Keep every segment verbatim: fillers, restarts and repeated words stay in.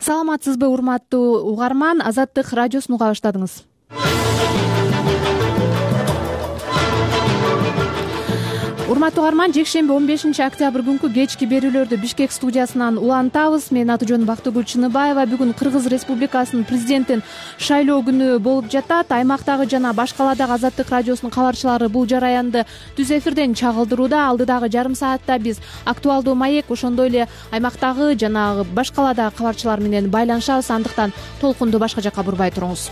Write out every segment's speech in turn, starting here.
Саламатсызбы урматтуу угарман, Азаттык радиосун уга баштадыңыз. Урматтуу угарман, жекшемби он бешинчи октябрь күнкү кечки берүүлөрдү Бишкек студиясынан улантабыз. Мен Атыжон Бактыгүл Чыныбаева. Бүгүн Кыргыз Республикасынын президентин шайлоо күнү болуп жатат. Аймактагы жана баш каладагы Азаттык радиосунун кабарчылары бул жараянды түз эфирден чагылдырууда. Алдыдагы жарым саатта биз актуалдуу маек, ошондой эле аймактагы жана баш каладагы кабарчылар менен байланышабыз. Андыктан толкунду башка жакка бурбай туруңуз.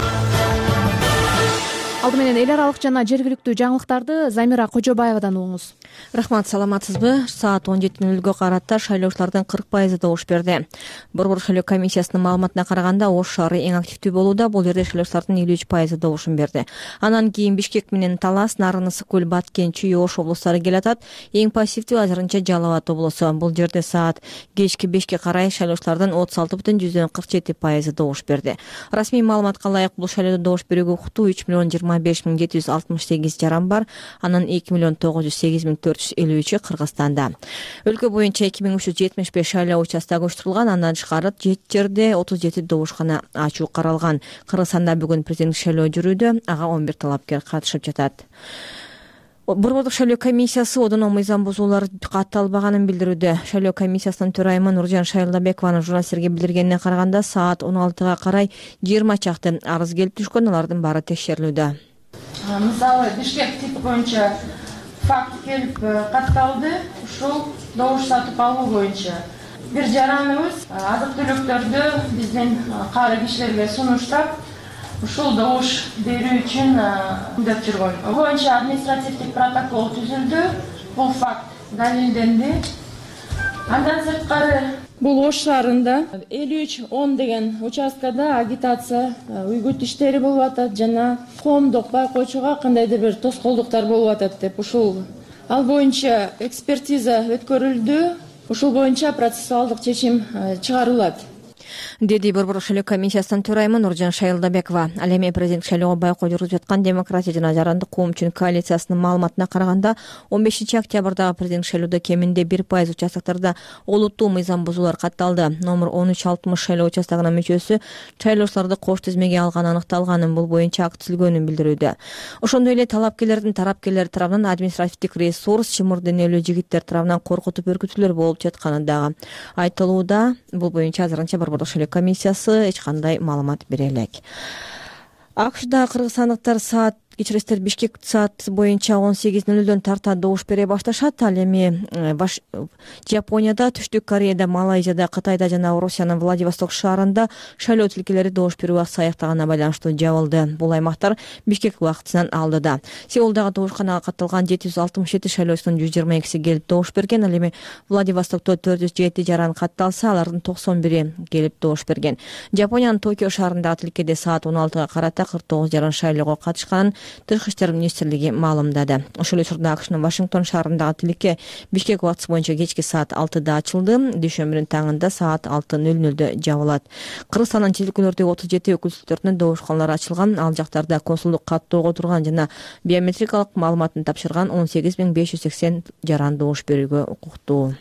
Алды менен эл аралык жана жергиликтүү жаңылыктарды Замира Кожобаевадан угуңуз. Рахмат, саламатсызбы? Саат он жети нөл нөлгө карата шайлоочулардын кырк пайызы добуш берди. Борбор шайлоо комиссиясынын маалыматына караганда Ош шаары эң активдүү болууда. Бул жерде шайлоочулардын элүү үч пайызы добушун берди. Анан кийин Бишкек менен Талас, Нарын, Ысык көл, Баткен, Чүй, Ош облустары келатат. Эң пассивдүү азырынча Жалал Абад облусу. Бул жерде саат кечки бешке карай шайлоочулардын отуз алты бүтүн жүздөн кырк жети пайызы добуш берди. Расмий маалыматка ылайык бул шайлоодо добуш берүүгө укуктуу үч миллион жыйырма беш миң жети жүз алтымыш сегиз жаран бар. Анан эки миллион тогуз жүз сегиз миң төрт жүз элүү үчү Кыргызстанда. Өлкө боюнча эки миң үч жүз жетимиш беш шайлоо участогу очтурулган. Андан тышкары жети жерде отуз жети добушкана ачуу каралган. Кыргызстанда бүгүн президенттик шайлоо жүрүүдө. Ага он бир талапкер катышып жатат. Борбордук шайлоо комиссиясы одоно мыйзам бузуулар катталбаганын билдирүүдө. Шайлоо комиссиясынын төрайымы Нуржан Шайылдабекованын журналисттерге билдиргенине караганда саат он алтыга карай жыйырма чакты арыз келип түшкөн, алардын баары текшерилүүдө. Мисалы Бишкек тип боюнча факт келип катталды. Ушул добуш сатып алуу боюнча бир жараныбыз азык-түлүктөрдү биздин каары кишилерге сунуштап, ушул добуш берүү үчүн күндөп жүргөн. Бул боюнча административдик протокол түзүлдү. Бул факт далилденди. Андан сырткары бул Ош шаарында элүү үч он деген участкада агитация, уйгут иштери болуп атат жана коомдук байкоочуга кандайдыр бир тоскоолдуктар болуп атат деп ушул ал боюнча экспертиза өткөрүлдү. Ушул боюнча процессуалдык чечим чыгарылат, деди Борбор шайлоо комиссиясынын төрайымы Нуржан Шайылдабекова. Ал эми президенттик шайлоого байкоо жүргүзүп жаткан Демократия жана Жарандык коом үчүн коалициясынын маалыматына караганда он бешинчи октябрдагы президенттик шайлоодо кеминде бир пайыз участоктарда олуттуу мыйзам бузуулар катталды. Номер он үч алтымыш шайлоо участогунун мүчөсү шайлоочуларды кош тизмеге алганы аныкталганын, бул боюнча акт түзүлгөнүн билдирүүдө. Ошондой эле талапкерлердин тарапкерлери тарабынан административдик ресурс, чымыр денелүү жигиттер тарабынан коркутуп өркүтүүлөр болуп жатканы дагы айтылууда. Бул боюнча азырынча Борбордук шайлоо комиссиясы эч кандай маалымат бере элек. АКШда кыргызстандыктар саат кечиресиздер Бишкек саат боюнча он сегиз нөл нөлдөн тарта добуш бере башташат. Ал эми баш Жапонияда, Түштүк Кореяда, Малайзияда, Кытайда жана Орусиянын Владивосток шаарында шайлоо тилкелери добуш берүү акысы аяктаганына байланыштуу жабылды. Бул аймактар Бишкек убактысынан алдыда. Сеулдагы добушканага катталган жети жүз алтымыш жети шайлоочунун жүз жыйырма экиси келип добуш берген. Ал эми Владивостокто төрт жүз жети жаран катталса, алардын токсон бири келип добуш берген. Жапониянын Токио шаарындагы тилкеде саат он алтыга карата кырк тогуз жаран шайлоого катышканын Тышкы иштер министрлиги маалымдады. Ошол эле учурда АКШнын Вашингтон шаарындагы тилке Бишкек убактысы боюнча кечки саат алтыда ачылды. Дүйшөмбүнүн таңында саат алты нөл нөлдө жабылат. Кыргызстандын чет өлкөлөрдөгү отуз жети өкүлчүлүктөрүнүн добушканалары ачылган. Ал жактарда консулдук каттоого турган жана биометрикалык маалыматын тапшырган он сегиз миң беш жүз сексен жаран добуш берүүгө укуктуу.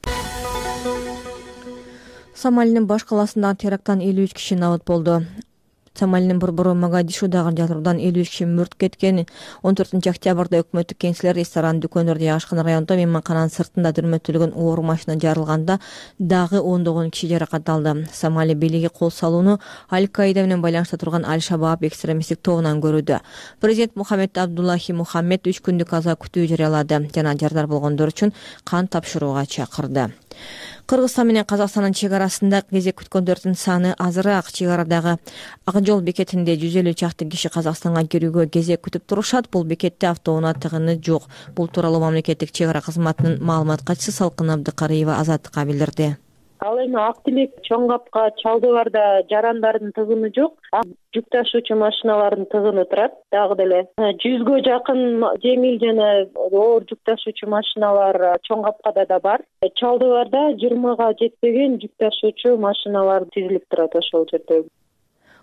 Сомалинин баш каласындагы теракттан элүү үч киши набыт болду. Сомалинин борбору Могадишудагы жатыруудан элүү үч киши мүрт кеткен. он төртүнчү октябрда өкмөттүк кеңселер, ресторан, дүкөндөрдө жайгашкан райондо мейманкананын сыртында дүрмөтүлгөн оор машина жарылганда дагы ондогон киши жаракат алды. Сомали бийлиги кол салууну Аль-Каида менен байланышта турган Аль-Шабаб экстремисттик тобунан көрүүдө. Президент Мухаммед Абдуллахи Мухаммед үч күндүк аза күтүү жарыялады жана жардар болгондор үчүн кан тапшырууга чакырды. Кыргызстан менен Казакстандын чек арасында кезек күткөндөрдүн саны азыраак. Чек арадагы Ак жол бекетинде жүз элүү чакты киши Казакстанга кирүүгө кезек күтүп турушат. Бул бекетте автоунаа тыгыны жок. Бул тууралуу мамлекеттик чек ара кызматынын маалымат катчысы Салкын Абдыкариева Азаттыкка билдирди. Ал эми Ак Тилек, Чоң Капка, Чалдыбарда жарандардын тыгыны жок. Жүк ташуучу машиналардын тыгыны турат. Дагы деле жүзгө жакын жеңил жана оор жүк ташуучу машиналар Чоң Капкада да бар. Чалдыбарда жыйырмага жетпеген жүк ташуучу машиналар тизилип турат ошол жерде.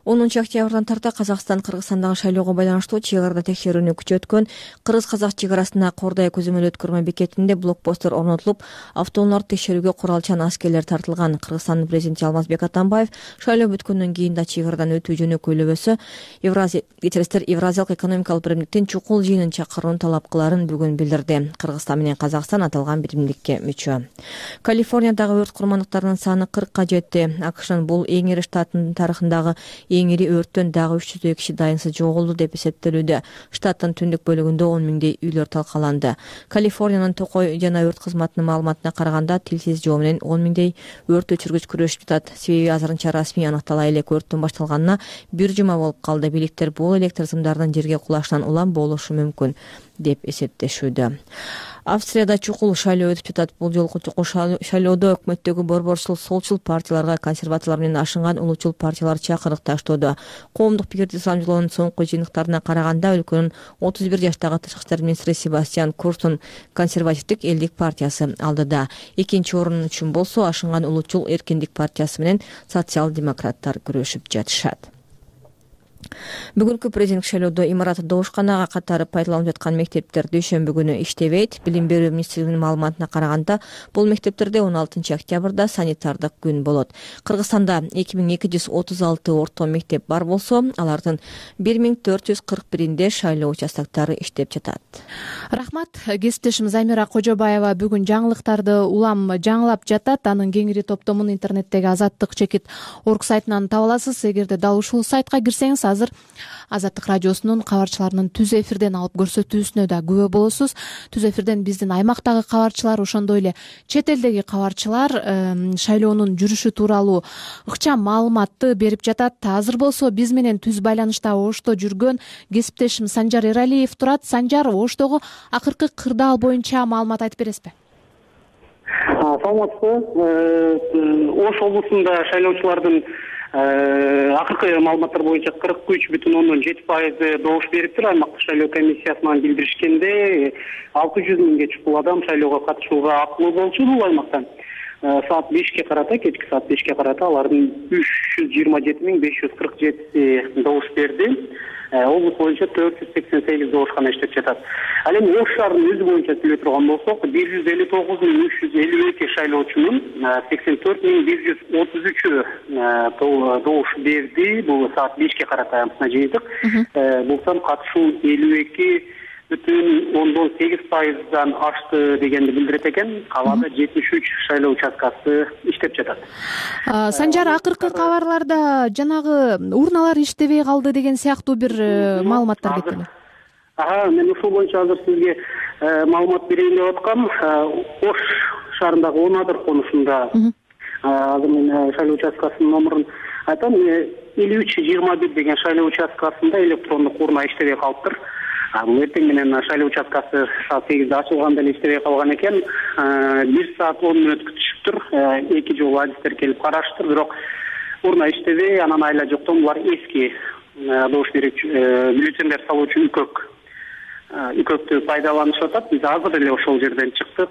онунчу октябрдан тарта Казакстан Кыргызстандагы шайлоого байланыштуу чек арада текшерүүнү күчөткөн кыргыз-казак чек арасына Кордай көзөмөл өткөрмө бекетинде блокпосттор орнотулуп, автоунааларды текшерүүгө куралчан аскерлер тартылган. Кыргызстандын президенти Алмазбек Атамбаев шайлоо бүткөндөн кийин да чек арадан өтүү жөнү көйлөбөсө Евразия кечиресиздер Евразиялык экономикалык биримдиктин чукул жыйынын чакырууну талап кыларын бүгүн билдирди. Кыргызстан менен Казакстан аталган биримдикке мүчө. Калифорниядагы өрт курмандыктарынын саны кыркка жетти. АКШнын бул эң ири штаттын тарыхындагы эң ири өрттөн дагы үч жүздөй киши дайынсыз жоголду деп эсептелүүдө. Штаттын түндүк бөлүгүндө он миңдей үйлөр талкаланды. Калифорниянын токой жана өрт кызматынын маалыматына караганда тилсиз жоо менен он миңдей өрт өчүргүч күрөшүп жатат. Себеби азырынча расмий аныктала элек өрттүн башталганына бир жума болуп калды. Бийликтер бул электр сымдардын жерге кулашынан улам болушу мүмкүн деп эсептешүүдө. Австрияда чукул шайлоо өтүп жатат. Бул жолку чукул шайлоодо өкмөттөгү борборчул солчул партияларга консерваторлор менен ашынган улуучул партиялар чакырык таштоодо. Коомдук пикирди сурамжылоонун соңку жыйынтыктарына караганда өлкөнүн отуз бир жаштагы тышкы иштер министри Себастьян Курстун консервативдик элдик партиясы алдыда. Экинчи орун үчүн болсо ашынган улуучул эркиндик партиясы менен социал-демократтар күрөшүп жатышат. Бүгүнкү президенттик шайлоодо имарат добушканага катары пайдаланып жаткан мектептер дүйшөмбү күнү иштебейт. Билим берүү министрлигинин маалыматына караганда, бул мектептерде он алтынчы октябрда санитардык күн болот. Кыргызстанда эки миң эки жүз отуз алты орто мектеп бар болсо, алардын бир миң төрт жүз кырк биринде шайлоо участоктары иштеп жатат. Рахмат. Кесиптешим Замира Кожобаева бүгүн жаңылыктарды улам жаңылап жатат. Анын кеңири топтомун интернеттеги Азаттык чекит орг сайтынан таба аласыз. Эгерде дал ушул сайтка кирсеңиз, азыр Азаттык радиосунун кабарчыларынын түз эфирден алып көрсөтүүсүнө да күбө болосуз. Түз эфирден биздин аймактагы кабарчылар, ошондой эле чет элдеги кабарчылар шайлоонун жүрүшү тууралуу ыкчам маалыматты берип жатат. Азыр болсо биз менен түз байланышта Ошто жүргөн кесиптешим Санжар Эралиев турат. Санжар, Оштогу акыркы кырдаал боюнча маалымат айтып бересизби? Саламатсызбы. Ош облусунда шайлоочулардын акыркы маалыматтар боюнча кырк үч бүтүн ондон жети пайызы добуш бериптир. Аймактык шайлоо комиссиясынан билдиришкенде алты жүз миңге чукул адам шайлоого катышууга акылуу болчу бул аймактан. Саат бешке карата, кечки саат бешке карата алардын үч жүз жыйырма жети миң беш жүз кырк жетиси добуш берди. Облус боюнча төрт жүз сексен сегиз добушкана иштеп жатат. Ал эми Ош шаарынын өзү боюнча сүйлөй турган болсок, бир жүз элүү тогуз миң үч жүз элүү эки шайлоочунун сексен төрт миң бир жүз отуз үчү добуш берди. Бул саат бешке карата жыйынтык. Бул сан катышуу элүү эки бүтүн ондон сегиз пайыздан ашты дегенди билдирет экен. Калаада жетимиш үч шайлоо участкасы иштеп жатат. Санжар, акыркы кабарларда жанагы урналар иштебей калды деген сыяктуу бир маалыматтар кетти. Ага, мен ушул боюнча азыр сизге маалымат берейин деп аткам. Ош шаарындагы он адыр конушунда азыр мен шайлоо участкасынын номерин айтам. элүү үч жыйырма бир деген шайлоо участкасында электрондук урна иштебей калыптыр. Эртең менен шайлоо участкасы саат сегизде ачылганда эле иштебей калган экен. бир саат он мүнөт күтүшүптүр. Эки жолу адистер келип караштыр, бирок урна иштебей, анан айла жоктон булар эски добуш берүүчү бюллетендер салуу үчүн үкөк үкөктү пайдаланышып атат. Биз азыр эле ошол жерден чыктык.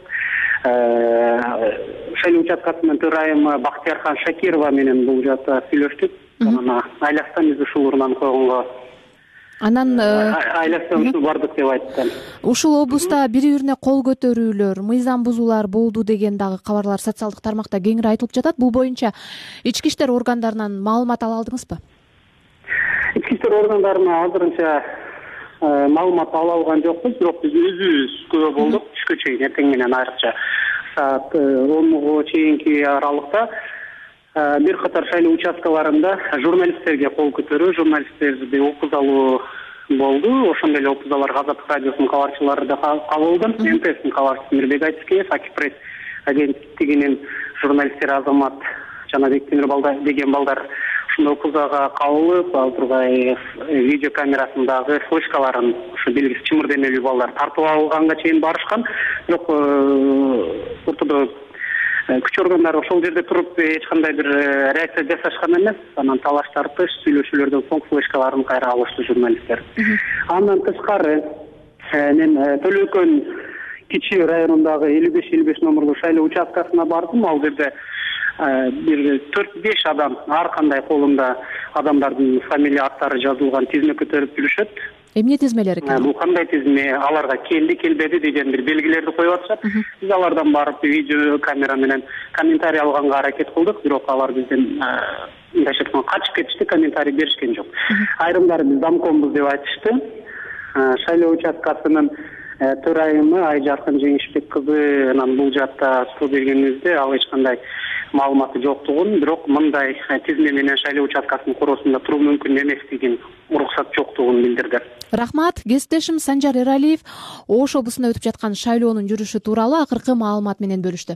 Шайлоо участкасынын төрайымы Бактиярхан Шакирова менен бул жакта сүйлөштүк. Анан айластан биз ушул урнаны койгонго Анан айластан бардык деп айтты. Ушул облуста бири-бирине кол көтөрүүлөр, мыйзам бузуулар болду деген дагы кабарлар социалдык тармакта кеңири айтылып жатат. Бул боюнча ички иштер органдарынан маалымат ала алдыңызбы? Ички иштер органдарынан азырынча маалымат ала алган жокпуз, бирок биз өзүбүз күбө болдук түшкө чейин, эртең менен айрыкча саат онго чейинки аралыкта бир катар шайлоо участкаларында журналисттерге кол көтөрүү, журналисттерди опуз алуу болду. Ошондой эле опузалар Азаттык радиосунун кабарчылары да кабыл алган. эм тэ эстин кабарчысы Мирбек Айтыскеев, Акипресс агенттигинин журналисттери Азамат жана Бектемир балдар деген балдар ушундай опузага кабылып, ал тургай видео камерасындагы флешкаларын ушу белгисиз чымырдемелүү балдар тартып алганга чейин барышкан. Бирок ортодо күч органдары ошол жерде туруп эч кандай бир реакция жасашкан эмес. Анан талаш тартыш, сүйлөшүүлөрдөн соң флешкаларын кайра алышты журналисттер. Андан тышкары мен Төлөкөн кичи районундагы элүү беш элүү беш номерлуу шайлоо участкасына бардым. Ал жерде бир төрт беш адам ар кандай колунда адамдардын фамилия аттары жазылган тизме көтөрүп жүрүшөт. Эмне тизмелер экен? Бул кандай тизме, аларга келди келбеди деген бир белгилерди коюп атышат. Биз алардан барып видео камера менен комментарий алганга аракет кылдык, бирок алар бизден мындайча айтканда качып кетишти, комментарий беришкен жок. Айрымдары биз замкомбуз деп айтышты. Шайлоо участкасынын төрайымы Айжаркын Жеңишбек кызы анан бул жакта суу бергенибизде ал эч кандай маалыматы жоктугун, бирок мындай тизме менен шайлоо участкасынын короосунда туруу мүмкүн эместигин, уруксат жоктугун билдирди. Рахмат. Кесиптешим Санжар Эралиев Ош облусунда өтүп жаткан шайлоонун жүрүшү тууралуу акыркы маалымат менен бөлүштү.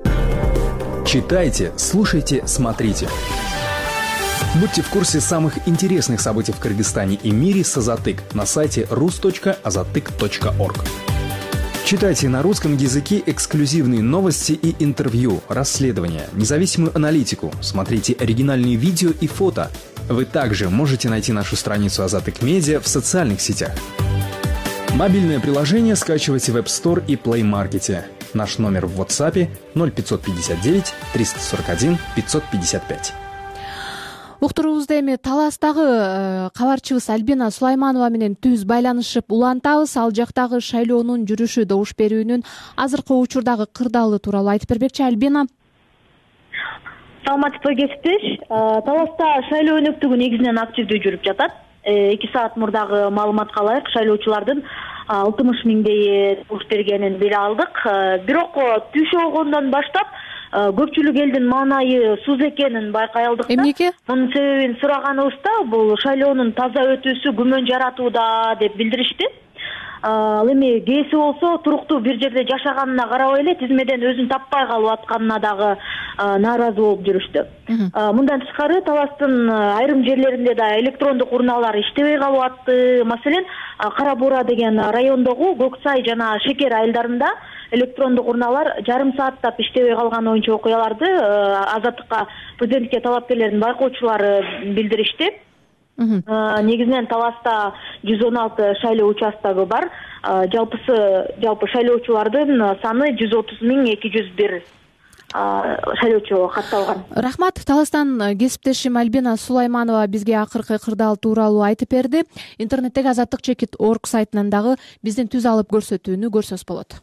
Читайте, слушайте, смотрите. Будьте в курсе самых интересных событий в Кыргызстане и мире с Азатык на сайте рус точка азатык точка орг. Читайте на русском языке эксклюзивные новости и интервью, расследования, независимую аналитику, смотрите оригинальные видео и фото. Вы также можете найти нашу страницу Азатык Медиа в социальных сетях. Мобильное приложение скачивайте в App Store и Play Market. Наш номер в WhatsApp ноль пятьсот пятьдесят девять триста сорок один пятьсот пятьдесят пять. Уктуруубузда эми Таластагы кабарчыбыз Альбина Сулайманова менен түз байланышып улантабыз. Ал жактагы шайлоонун жүрүшү, добуш берүүнүн азыркы учурдагы кырдаалы тууралуу айтып бербекчи. Альбина. Саламатсызбы кесиптеш. Таласта шайлоо өнөктүгү негизинен активдүү жүрүп жатат. эки саат мурдагы маалыматка ылайык шайлоочулардын алтымыш миңдейи добуш бергенин биле алдык. Бирок түш болгондон баштап көпчүлүк элдин маанайы суз экенин байкай алдык. Эмнеге? Мунун себебин сураганыбызда бул шайлоонун таза өтүүсү күмөн жаратууда деп билдиришти. Ал эми кээси болсо туруктуу бир жерде жашаганына карабай эле тизмеден өзүн таппай калып атканына дагы нааразы болуп жүрүштү. Мындан тышкары Таластын айрым жерлеринде да электрондук урналар иштебей калып атты. Маселен, Кара Буура деген райондогу Көк Сай жана Шекер айылдарында электрондук урналар жарым сааттап иштебей калган оюнчу окуяларды Азаттыкка президентке талапкерлердин байкоочулары билдиришти. Негизинен Таласта жүз он алты шайлоо участогу бар. Жалпысы жалпы шайлоочулардын саны жүз отуз миң эки жүз бир шайлоочу катталган. Рахмат. Таластан кесиптешим Альбина Сулайманова бизге акыркы кырдаал тууралуу айтып берди. Интернеттеги азаттык чекит орг сайтынан дагы биздин түз алып көрсөтүүнү көрсөз болот.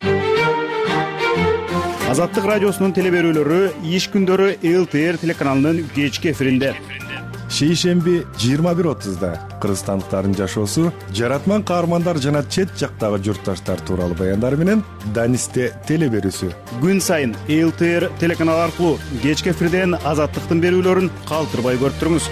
Азаттык радиосунун телеберүүлөрү иш күндөрү эл ти эр телеканалынын кечки эфиринде. Шейшемби жыйырма бир отузда кыргызстандыктардын жашоосу, жаратман каармандар жана чет жактагы журтташтар тууралуу баяндар менен Данисте телеберүүсү. Күн сайын эл ти эр телеканалы аркылуу кечки эфирден Азаттыктын берүүлөрүн калтырбай көрүп туруңуз.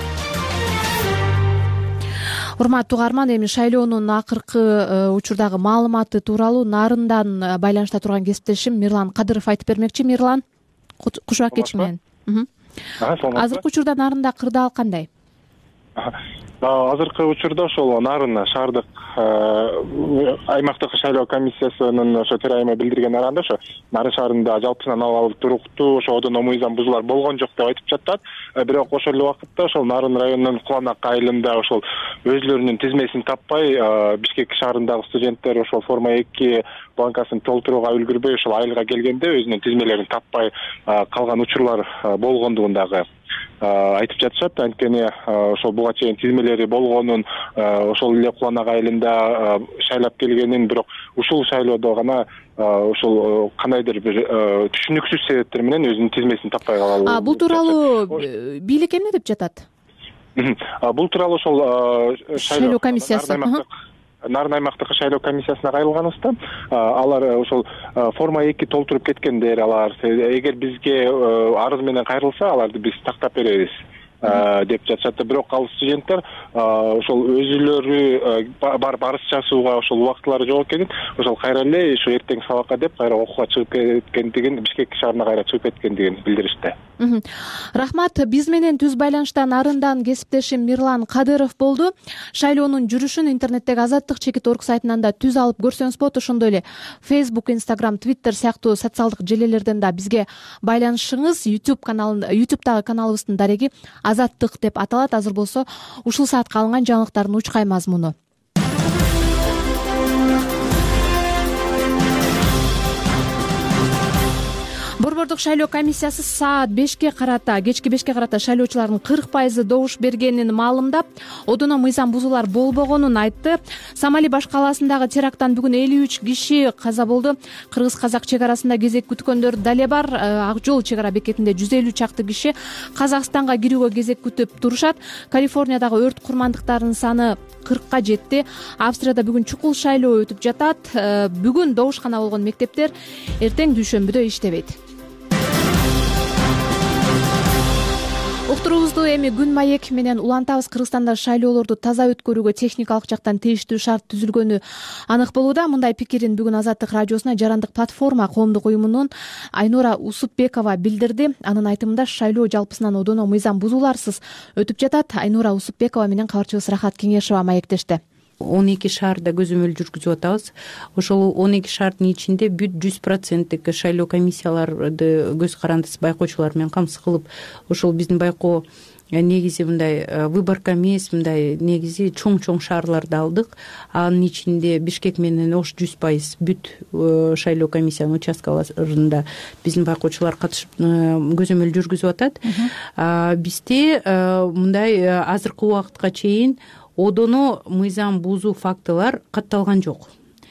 Урматтуу угарман, эми шайлоонун акыркы учурдагы маалыматы тууралуу Нарындан байланышта турган кесиптешим Мирлан Кадыров айтып бермекчи. Мирлан, кушак кечи менен. Азыркы учурда Нарында кырдаал кандай? Азыркы учурда ошол Нарын шаардык аймактык шайлоо комиссиясынын ошо төрайымы билдирген аранда ошо Нарын шаарында жалпысынан алып туруктуу ошо одон омуйзам бузуулар болгон жок деп айтып жатат. Бирок ошол эле убакытта ошол Нарын районунун Куланак айылында ошол өзлөрүнүн тизмесин таппай Бишкек шаарындагы студенттер ошол форма эки бланкасын толтурууга үлгүрбөй ошол айылга келгенде өзүнүн тизмелерин таппай калган учурлар болгондугун дагы айтып жатышат. Анткени ошол буга чейин тизмелери болгонун, ошол эле Куланак айылында шайлап келгенин, бирок ушул шайлоодо гана ошол кандайдыр бир түшүнүксүз себептер менен өзүнүн тизмесин таппай калуу. Бул тууралуу бийлик эмне деп жатат? Бул тууралуу ошол шайлоо комиссиясы Нарын аймактык шайлоо комиссиясына кайрылганыбызда алар ошол форма эки толтуруп кеткендер, алар эгер бизге арыз менен кайрылса аларды биз тактап беребиз деп жатышат. Бирок ал студенттер ошол өзүлөрү барып арыз жазууга ошол убактылары жок экенин, ошол кайра эле ушу эртең сабакка деп кайра окууга чыгып кеткендигин, Бишкек шаарына кайра чыгып кеткендигин билдиришти. Рахмат. Биз менен түз байланышта Нарындан кесиптешим Мирлан Кадыров болду. Шайлоонун жүрүшүн интернеттеги азаттык чекит орг сайтынан да түз алып көрсөңүз болот. Ошондой эле Facebook, Instagram, Twitter сыяктуу социалдык желелерден да бизге байланышыңыз. YouTube каналында, YouTube'дагы каналыбыздын дареги Азаттык деп аталат. Азыр болсо ушул саатка алынган жаңылыктардын учкай мазмуну. борбордук шайлоо комиссиясы саат бешке карата кечки бешке карата шайлоочулардын кырк пайызы добуш бергенин маалымдап, одоно мыйзам бузуулар болбогонун айтты. Самали баш калаасындагы теракттан бүгүн элүү үч киши каза болду. Кыргыз-казак чек арасында кезек күткөндөр дале бар. Ак жол чек ара бекетинде жүз элүү чакты киши Казакстанга кирүүгө кезек күтүп турушат. Калифорниядагы өрт курмандыктарынын саны кыркка жетти. Австрияда бүгүн чукул шайлоо өтүп жатат. Бүгүн добушкана болгон мектептер эртең дүйшөмбүдө иштебейт. Уктуруубузду эми күн маек менен улантабыз. Кыргызстанда шайлоолорду таза өткөрүүгө техникалык жактан тийиштүү шарт түзүлгөнү анык болууда. Мындай пикирин бүгүн Азаттык радиосуна жарандык платформа коомдук уюмунун Айнура Усупбекова билдирди. Анын айтымында шайлоо жалпысынан одоно мыйзам бузууларсыз өтүп жатат. Айнура Усупбекова менен кабарчыбыз Рахат Кеңешова маектешти. он эки шаарда көзөмөл жүргүзүп атабыз. Ошол он эки шаардын ичинде бүт жүз проценттик шайлоо комиссияларды көз карандысыз байкоочулар менен камсыз кылып, ошол биздин байкоо негизи мындай выборка эмес, мындай негизи чоң-чоң шаарларды алдык. Анын ичинде Бишкек менен Ош жүз пайыз бүт шайлоо комиссиянын участкаларында биздин байкоочулар катышып көзөмөл жүргүзүп атат. Бизде мындай азыркы убакытка чейин одоно мыйзам бузуу фактылар катталган жок.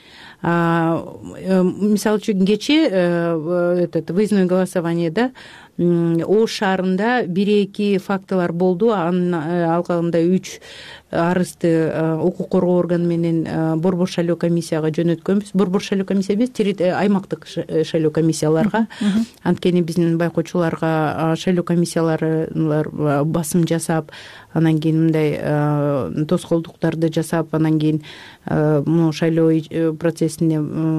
Мисалы үчүн кечээ этот выездное голосованиеда Ош шаарында бир эки фактылар болду. Анын алкагында үч арызды укук коргоо органы менен борбор шайлоо комиссияга жөнөткөнбүз. Борбор шайлоо комиссия эмес, аймактык шайлоо комиссияларга. Анткени биздин байкоочуларга шайлоо комиссиялары басым жасап, анан кийин мындай тоскоолдуктарды жасап, анан кийин муну шайлоо процессине,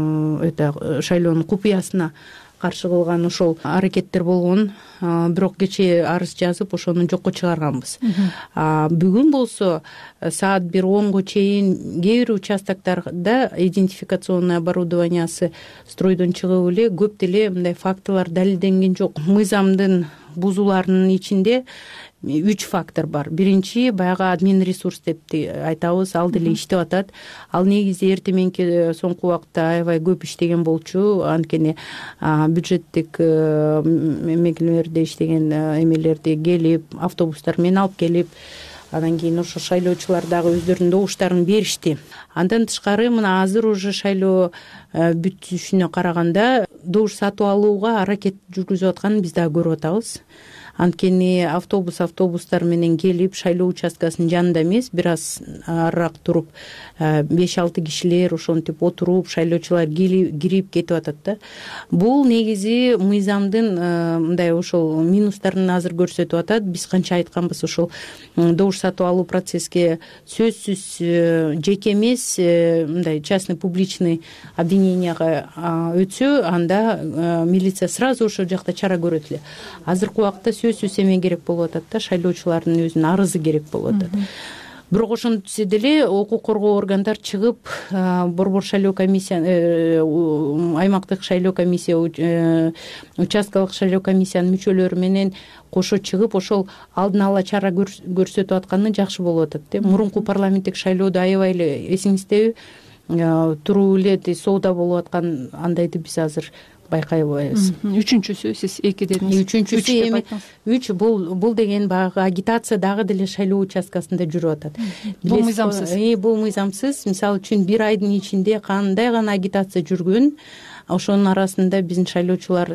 это шайлоонун купуясына каршы кылган ошол аракеттер болгон. Бирок кечээ арыз жазып ошону жокко чыгарганбыз. Бүгүн болсо саат бир онго чейин кээ бир участоктарда идентификационный оборудованиясы стройдон чыгып эле көп деле мындай фактылар далилденген жок. Мыйзамдын бузууларынын ичинде үч фактор бар. Биринчи баягы админ ресурс деп айтабыз, ал деле иштеп атат. Ал негизи эрте мененки соңку убакта аябай көп иштеген болчу. Анткени бюджеттик мекемелерде иштеген эмелерди келип, автобустар менен алып келип, анан кийин ошо шайлоочулар дагы өздөрүнүн добуштарын беришти. Андан тышкары мына азыр уже шайлоо бүтүшүнө караганда добуш сатып алууга аракет жүргүзүп атканын биз дагы көрүп атабыз. Анткени автобус автобустар менен келип шайлоо участкасынын жанында эмес, бир аз арыраак туруп беш алты кишилер ошентип отуруп шайлоочулар кирип кетип атат да. Бул негизи мыйзамдын мындай ошол минустарын азыр көрсөтүп атат. Биз канча айтканбыз, ошол добуш сатып алуу процесске сөзсүз жеке эмес, мындай частный публичный обвиненияга өтсө, анда милиция сразу ошол жакта чара көрөт эле. Азыркы убакта сөзсүз эме керек болуп атат да, шайлоочулардын өзүнүн арызы керек болуп атат. Бирок ошентсе деле укук коргоо органдар чыгып, борбор шайлоо комиссия, аймактык шайлоо комиссия, участкалык шайлоо комиссиянын мүчөлөрү менен кошо чыгып, ошол алдын ала чара көрсөтүп атканы жакшы болуп атат. Мурунку парламенттик шайлоодо аябай эле эсиңиздеби, туруп эле соодо болуп аткан, андайды биз азыр байкайбыз. Үчүнчүсү сиз эки дедиңиз. Үчүнчүсү эми үч бул бул деген баягы агитация дагы деле шайлоо участкасында жүрүп атат. Бул мыйзамсыз. Бул мыйзамсыз. Мисалы үчүн бир айдын ичинде кандай гана агитация жүргөн, ошонун арасында биздин шайлоочулар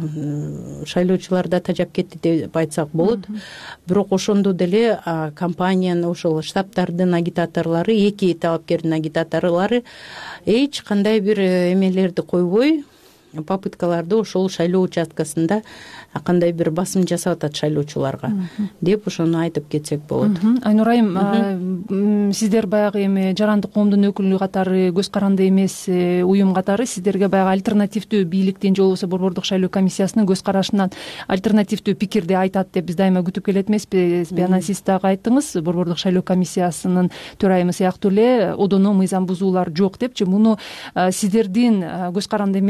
шайлоочулар да тажап кетти деп айтсак болот. Бирок ошондо деле компаниянын ошол штабтардын агитаторлору, эки талапкердин агитаторлору эч кандай бир эмелерди койбой, попыткаларды ошол шайлоо участкасында кандай бир басым жасап атат шайлоочуларга деп ошону айтып кетсек болот. Айнура айым, сиздер баягы эми жарандык коомдун өкүлү катары, көз каранды эмес уюм катары сиздерге баягы альтернативдүү бийликтин же болбосо борбордук шайлоо комиссиясынын көз карашынан альтернативдүү пикирди айтат деп биз дайыма күтүп келет эмеспизби? Анан сиз дагы айттыңыз, борбордук шайлоо комиссиясынын төрайымы сыяктуу эле одоно мыйзам бузуулар жок депчи. Муну сиздердин көз каранды эмес байкоо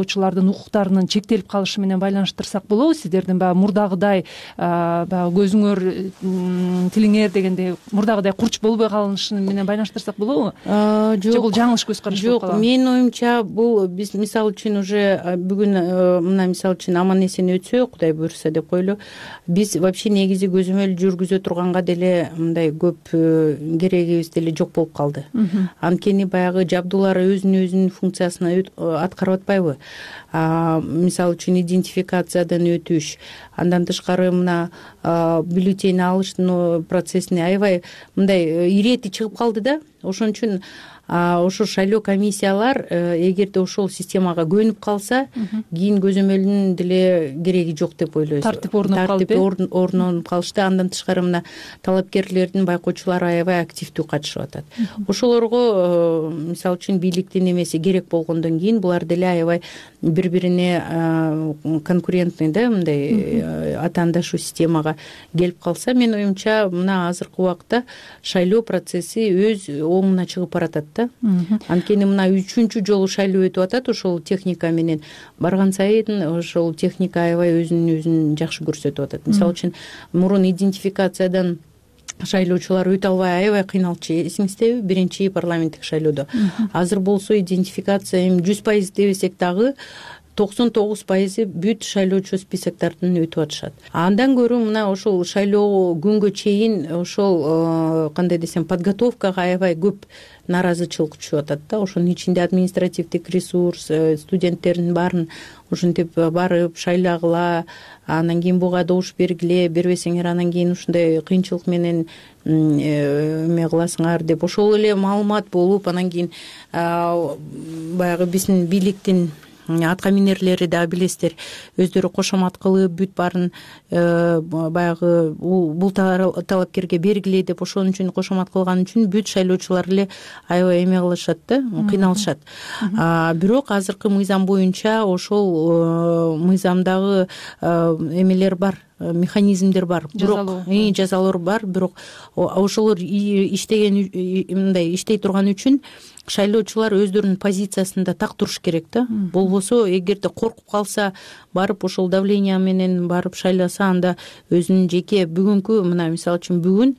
шайлоочулардын укуктарынын чектелип калышы менен байланыштырсак болобу? Сиздердин баягы мурдагыдай баягы көзүңөр тилиңер дегендей мурдагыдай курч болбой калышы менен байланыштырсак болобу? Жок, же бул жаңылыш көз караш болуп калабы? Жок, менин оюмча бул биз мисалы үчүн уже бүгүн мына мисалы үчүн аман эсен өтсө, Кудай буйруса деп коелу, биз вообще негизи көзөмөл жүргүзө турганга деле мындай көп керегибиз деле жок болуп калды. Анткени баягы жабдуулар өзүнүн өзүнүн функциясын аткарып атпайбы? Мисалы үчүн идентификациядан өтүш, андан тышкары мына бюллетень алыштын процессине аябай мындай ирети чыгып калды да. Ошон үчүн ошо шайлоо комиссиялар эгерде ошол системага көнүп калса, кийин көзөмөлдүн деле кереги жок деп ойлойбуз. Тартип орноп калды. Тартип орнонуп калышты. Андан тышкары мына талапкерлердин, байкоочулар аябай активдүү катышып атат. Ошолорго мисалы үчүн бийликтин эмеси керек болгондон кийин булар деле аябай бири-бирине конкурентный да мындай атаандашуу системага келип калса, менин оюмча мына азыркы убакта шайлоо процесси өз оңуна чыгып баратат да. Анткени мына үчүнчү жолу шайлоо өтүп атат, ошол техника менен барган сайын ошол техника аябай өзүнүн өзүн жакшы көрсөтүп атат. Мисалы үчүн мурун идентификациядан шайлоочулар өтө албай аябай кыйналчу, эсиңиздеби, биринчи парламенттик шайлоодо. Азыр болсо идентификация эми жүз пайыз дебесек дагы токсон тогуз пайызы бүт шайлоочу списоктордон өтүп атышат. Андан көрө мына ошол шайлоо күнгө чейин ошол кандай десем подготовкага аябай көп нааразычылык түшүп атат да. Ошонун ичинде административдик ресурс, студенттердин баарын ушинтип барып шайлагыла, анан кийин буга добуш бергиле, бербесеңер анан кийин ушундай кыйынчылык менен эме кыласыңар деп ошол эле маалымат болуп, анан кийин баягы биздин бийликтин атка минерлери да билесиздер, өздөрү кошомат кылып бүт баарын баягы бул талапкерге бергиле деп ошон үчүн кошомат кылган үчүн бүт шайлоочулар эле аябай эме кылышат да, кыйналышат. Бирок азыркы мыйзам боюнча ошол мыйзамдагы эмелер бар, механизмдер бар, бирок жазалар бар, бирок ошолор иштеген мындай иштей турган үчүн шайлоочулар өздөрүнүн позициясында так туруш керек да. Болбосо эгерде коркуп калса, барып ошол давление менен барып шайласа, анда өзүнүн жеке бүгүнкү мына мисалы үчүн бүгүн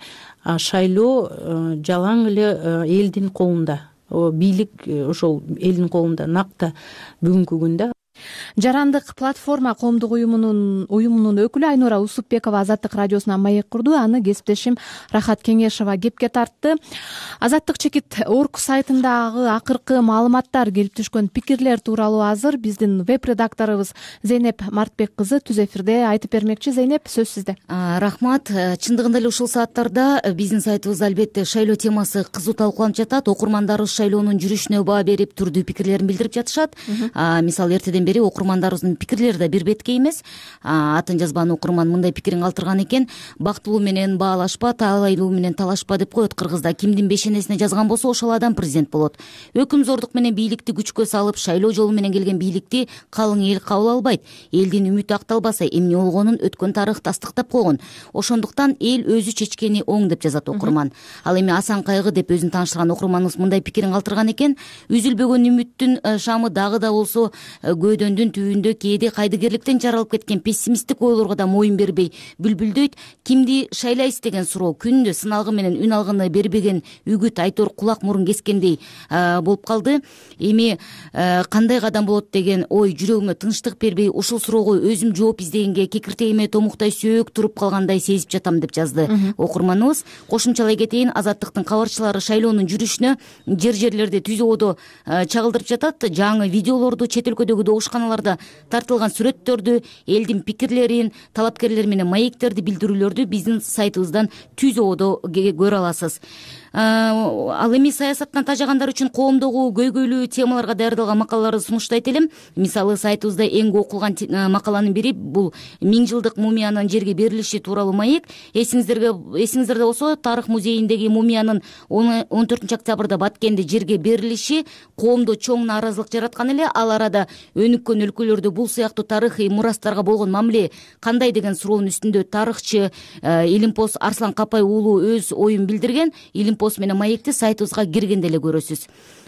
шайлоо жалаң эле элдин колунда, бийлик ошол элдин колунда накта бүгүнкү күндө. Жарандык платформа коомдук уюмунун уюмунун өкүлү Айнура Усупбекова Азаттык радиосуна маек курду. Аны кесиптешим Рахат Кеңешова кепке тартты. Азаттык чекит орг сайтындагы акыркы маалыматтар, келип түшкөн пикирлер тууралуу азыр биздин веб-редакторубуз Зейнеп Мартбек кызы түз эфирде айтып бермекчи. Зейнеп, сөз сизде. Рахмат. Чындыгында эле ушул сааттарда биздин сайтыбызда албетте шайлоо темасы кызуу талкууланып жатат. Окурмандарыбыз шайлоонун жүрүшүнө баа берип, түрдүү пикирлерин билдирип жатышат. Мисалы эртеден бери окурмандарыбыздын пикирлери да бир бетке эмес. Атын жазбан окурман мындай пикирин калтырган экен: бактылуу менен баалашпа, таалайлуу менен талашпа деп коет кыргызда. Кимдин бешенесине жазган болсо ошол адам президент болот. Өкүмзордук менен бийликти күчкө салып, шайлоо жолу менен келген бийликти калың эл кабыл албайт. Элдин үмүтү акталбаса, эмне болгонун өткөн тарых тастыктап койгон. Ошондуктан эл өзү чечкени оң деп жазат окурман. Ал эми Асан Кайгы деп өзүн тааныштырган окурманыбыз мындай пикирин калтырган экен: үзүлбөгөн үмүттүн шамы дагы да болсо көөдөндүн түбүндө кээде кайдыгерликтен жаралып кеткен пессимисттик ойлорго да моюн бербей бүлбүлдөйт. Кимди шайлайсыз деген суроо күндө сыналгы менен үн алгыны бербеген үгүт айтор кулак мурун кескендей болуп калды. Эми кандай кадам болот деген ой жүрөгүмө тынчтык бербей, ушул суроого өзүм жооп издегенге кекиртегиме томуктай сөөк туруп калгандай сезип жатам деп жазды окурманыбыз. Кошумчалай кетейин, Азаттыктын кабарчылары шайлоонун жүрүшүнө жер жерлерде түз ободо чагылдырып жатат. Жаңы видеолорду, чет өлкөдөгү добушканаларда тартылган сүрөттөрдү, элдин пикирлерин, талапкерлер менен маектерди, билдирүүлөрдү биздин сайтыбыздан түз ободо көрө аласыз. Ал эми саясаттан тажагандар үчүн коомдогу көйгөйлүү темаларга даярдалган макалаларды сунуштайт элем. Мисалы, сайтыбызда эң көп окулган макаланын бири бул миң жылдык мумиянын жерге берилиши тууралуу маек. Эсиңиздерге эсиңиздерде болсо, Тарых музейиндеги мумиянын он төртүнчү октябрда Баткенде жерге берилиши коомдо чоң нааразылык жараткан эле. Ал арада өнүккөн өлкөлөрдө бул сыяктуу тарыхый мурастарга болгон мамиле кандай деген суроонун үстүндө тарыхчы Илимпоз Арслан Капай уулу өз оюн билдирген. Илимпоз менен маекти сайтыбызга киргенде эле көрөсүз.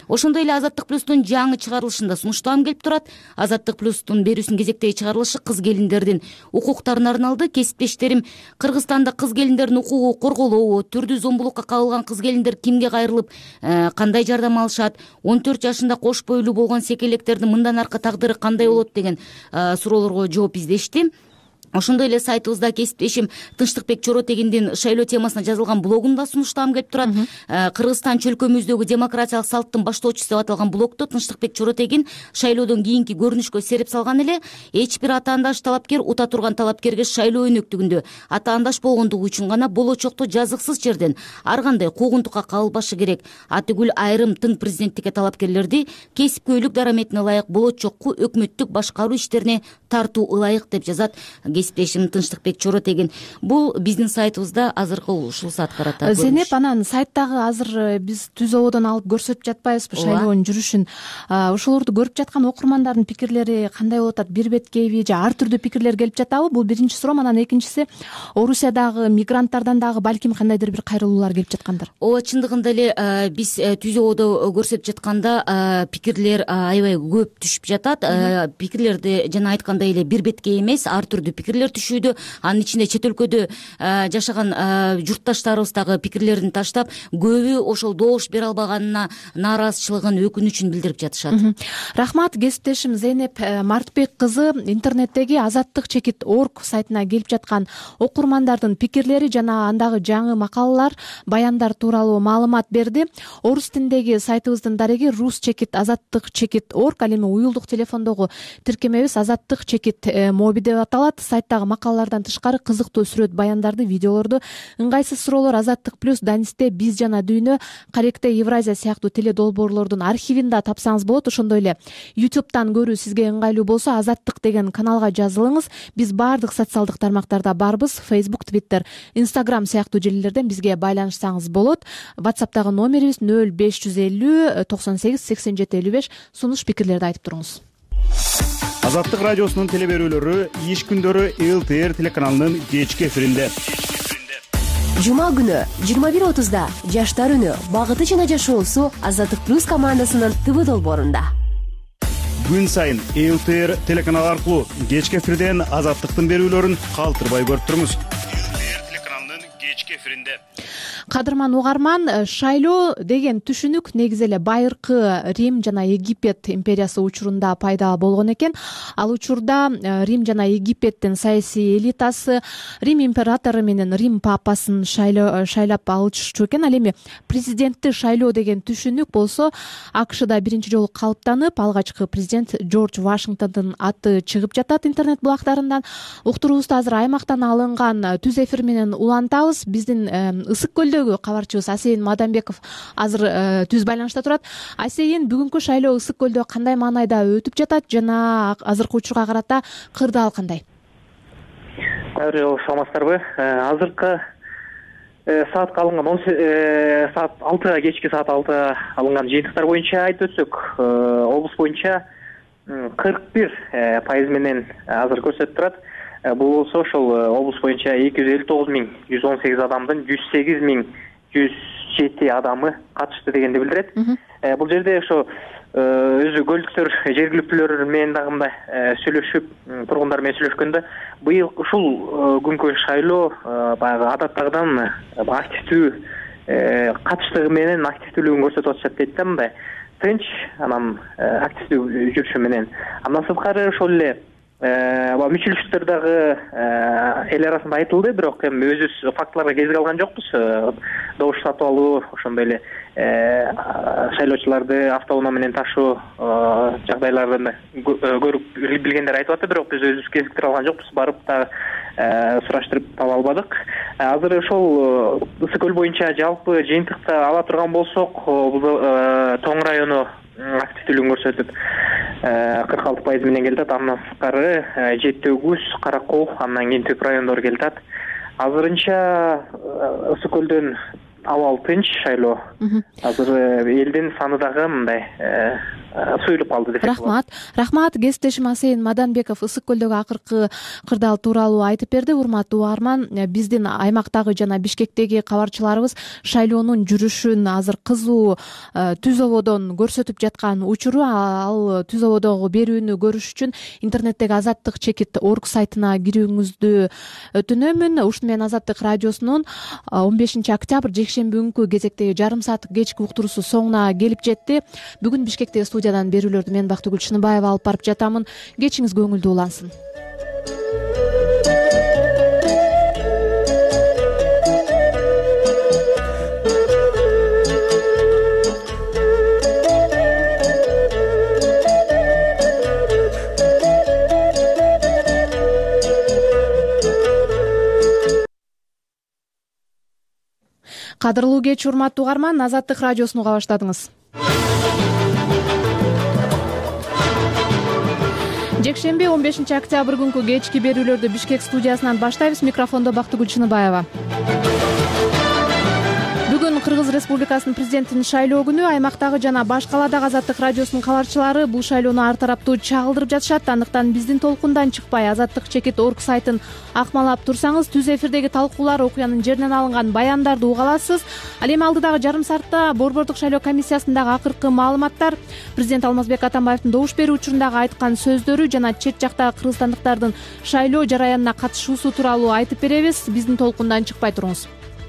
Ошондой эле Азаттык плюстун жаңы чыгарылышында сунуштагым келип турат. Азаттык плюстун берүүсүнүн кезектеги чыгарылышы кыз келиндердин укуктарына арналды. Кесиптештерим Кыргызстанда кыз келиндердин укугу корголобу, түрдүү зомбулукка кабылган кыз келиндер кимге кайрылып, кандай жардам алышат, он төрт жашында кош бойлуу болгон секелектердин мындан аркы тагдыры кандай болот деген суроолорго жооп издешти. Ошондой эле сайтыбызда кесиптешим Тынчтыкбек Чоротегиндин шайлоо темасына жазылган блогунда сунуштагым келип турат. Кыргызстан чөлкөмүздөгү демократиялык салттын баштоочусу деп аталган блогдо Тынчтыкбек Чоротегин шайлоодон кийинки көрүнүшкө сереп салган эле. Эч бир атаандаш талапкер ута турган талапкерге шайлоо өнөктүгүндө атаандаш болгондугу үчүн гана болочокто жазыксыз жерден ар кандай куугунтукка кабылбашы керек. Атүгүл айрым тың президенттикке талапкерлерди кесипкөйлүк дараметине ылайык болочокку өкмөттүк башкаруу иштерине тартуу ылайык деп жазат кесиптешим Тынчтыкбек Чоротегин. Бул биздин сайтыбызда азыркы ушул саатка карата. Зейнеп, анан сайттагы азыр биз түз ободон алып көрсөтүп жатпайбызбы шайлоонун жүрүшүн? Ошолорду көрүп жаткан окурмандардын пикирлери кандай болуп атат? Бир беткейби же ар түрдүү пикирлер келип жатабы? Бул биринчи суроо. Анан экинчиси, Орусиядагы мигранттардан дагы балким кандайдыр бир кайрылуулар келип жаткандыр? Ооба, чындыгында эле биз түз ободо көрсөтүп жатканда пикирлер аябай көп түшүп жатат. Пикирлерди жана айткандай эле бир беткей эмес, ар түрдүү пикирлер түшүүдө. Анын ичинде чет өлкөдө жашаган журтташтарыбыз дагы пикирлерин таштап, көбү ошол добуш бере албаганына нааразычылыгын, өкүнүчүн билдирип жатышат. Рахмат. Кесиптешим Зейнеп Мартбек кызы интернеттеги азаттык чекит орг сайтына келип жаткан окурмандардын пикирлери жана андагы жаңы макалалар, баяндар тууралуу маалымат берди. Орус тилиндеги сайтыбыздын дареги рус чекит азаттык чекит орг. Ал эми уюлдук телефондогу тиркемебиз азаттык чекит моби деп аталат. Сайттагы макалалардан тышкары кызыктуу сүрөт, баяндарды, видеолорду, ыңгайсыз суроолор Азаттык плюс, Данисте, Биз жана Дүйнө, Каректе, Евразия сыяктуу теле долбоорлордун архивин да тапсаңыз болот. Ошондой эле ютубтан көрүү сизге ыңгайлуу болсо, Азаттык деген каналга жазылыңыз. Биз баардык социалдык тармактарда барбыз. Facebook, Twitter, Instagram сыяктуу желилерден бизге байланышсаңыз болот. WhatsApp'тагы номерибиз нөл беш жүз элүү токсон сегиз сексен жети элүү беш. Сунуш пикирлерди айтып туруңуз. Азаттык радиосунун телеберүүлөрү иш күндөрү эл тэ эр телеканалынын кечки эфиринде. Жума күнү жыйырма бир отузда Жаштар үнү багыты жана жашоосу Азаттык плюс командасынын ТВ долбоорунда. Күн сайын эл тэ эр телеканалы аркылуу кечки эфирден Азаттыктын берүүлөрүн калтырбай көрүп туруңуз. эл тэ эр телеканалынын кечки эфиринде. Кадырман угарман, шайлоо деген түшүнүк негизи эле байыркы Рим жана Египет империясы учурунда пайда болгон экен. Ал учурда Рим жана Египеттин саясий элитасы Рим императору менен Рим папасын шайлап алышчу экен. Ал эми президентти шайлоо деген түшүнүк болсо АКШда биринчи жолу калыптанып, алгачкы президент Джордж Вашингтондун аты чыгып жатат интернет булактарынан. Уктуруубузду азыр аймактан алынган түз эфир менен улантабыз. Биздин Ысык көлдөгү кабарчыбыз Асейин Мадамбеков азыр түз байланышта турат. Асейин, бүгүнкү шайлоо Ысык көлдө кандай маанайда өтүп жатат жана азыркы учурга карата кырдаал кандай? Кайрылуу, саламатсыздарбы? Азыркы саатка алынган саат алтыга, кечки саат алтыга алынган жыйынтыктар боюнча айтып өтсөк, облус боюнча кырк бир пайыз менен азыр көрсөтүп турат. Бул болсо ошол облус боюнча эки жүз элүү тогуз миң жүз он сегиз адамдын жүз сегиз миң жүз жети адамы катышты дегенди билдирет. Бул жерде ошо өзү көлдүктөр жергиликтүүлөр менен дагы мындай сүйлөшүп, тургундар менен сүйлөшкөндө, быйыл ушул күнкү шайлоо баягы адаттагыдан активдүү катыштыгы менен активдүүлүгүн көрсөтүп атышат дейт да, мындай тынч, анан активдүү жүрүшү менен. Андан сырткары ошол эле мүчүлүштөр дагы эл арасында айтылды, бирок эми өзүбүз фактыларга кезиге алган жокпуз. Добуш сатып алуу, ошондой эле шайлоочуларды автоунаа менен ташуу жагдайларын көрүп билгендер айтып атты, бирок биз өзүбүз кезиктире алган жокпуз, барып да сураштырып таба албадык. Азыр ошол Ысык көл боюнча жалпы жыйынтыкты ала турган болсок, Тоң району активдүүлүгүн көрсөтүп кырк алты пайыз менен келатат. Андан сырткары Жети Өгүз, Каракол, андан кийин Төп райондор келатат. Азырынча Ысык көлдөн абал тынч шайлоо. Азыр элдин саны дагы мындай суюлуп калды десек болот. Рахмат. Рахмат. Кесиптешим Асейин Маданбеков Ысык көлдөгү акыркы кырдаал тууралуу айтып берди. Урматтуу угарман, биздин аймактагы жана Бишкектеги кабарчыларыбыз шайлоонун жүрүшүн азыр кызуу түз ободон көрсөтүп жаткан учуру. Ал түз ободогу берүүнү көрүш үчүн интернеттеги азаттык чекит орг сайтына кирүүңүздү өтүнөмүн. Ушуну менен Азаттык радиосунун он бешинчи октябрь жекшемби күнкү кезектеги жарым сааттык кечки уктуруусу соңуна келип жетти. Бүгүн Бишкектеги студиядан берүүлөрдү мен Бактыгүл Чыныбаева алып барып жатамын. Кечиңиз көңүлдүү улансын. Кадырлуу кеч, урматтуу угарман, Азаттык радиосун уга баштадыңыз. Жекшемби он бешинчи октябрь күнкү кечки берүүлөрдү Бишкек студиясынан баштайбыз. Микрофондо Бактыгүл Чыныбаева. Бүгүн Кыргыз Республикасынын президентинин шайлоо күнү. Аймактагы жана баш каладагы Азаттык радиосунун кабарчылары бул шайлоону ар тараптуу чагылдырып жатышат. Андыктан биздин толкундан чыкпай Азаттык чекит орг сайтын акмалап турсаңыз, түз эфирдеги талкуулар, окуянын жеринен алынган баяндарды уга аласыз. Ал эми алдыдагы жарым саатта Борбордук шайлоо комиссиясындагы акыркы маалыматтар, президент Алмазбек Атамбаевдин добуш берүү учурундагы айткан сөздөрү жана чет жактагы кыргызстандыктардын шайлоо жараянына катышуусу тууралуу айтып беребиз. Биздин толкундан чыкпай туруңуз.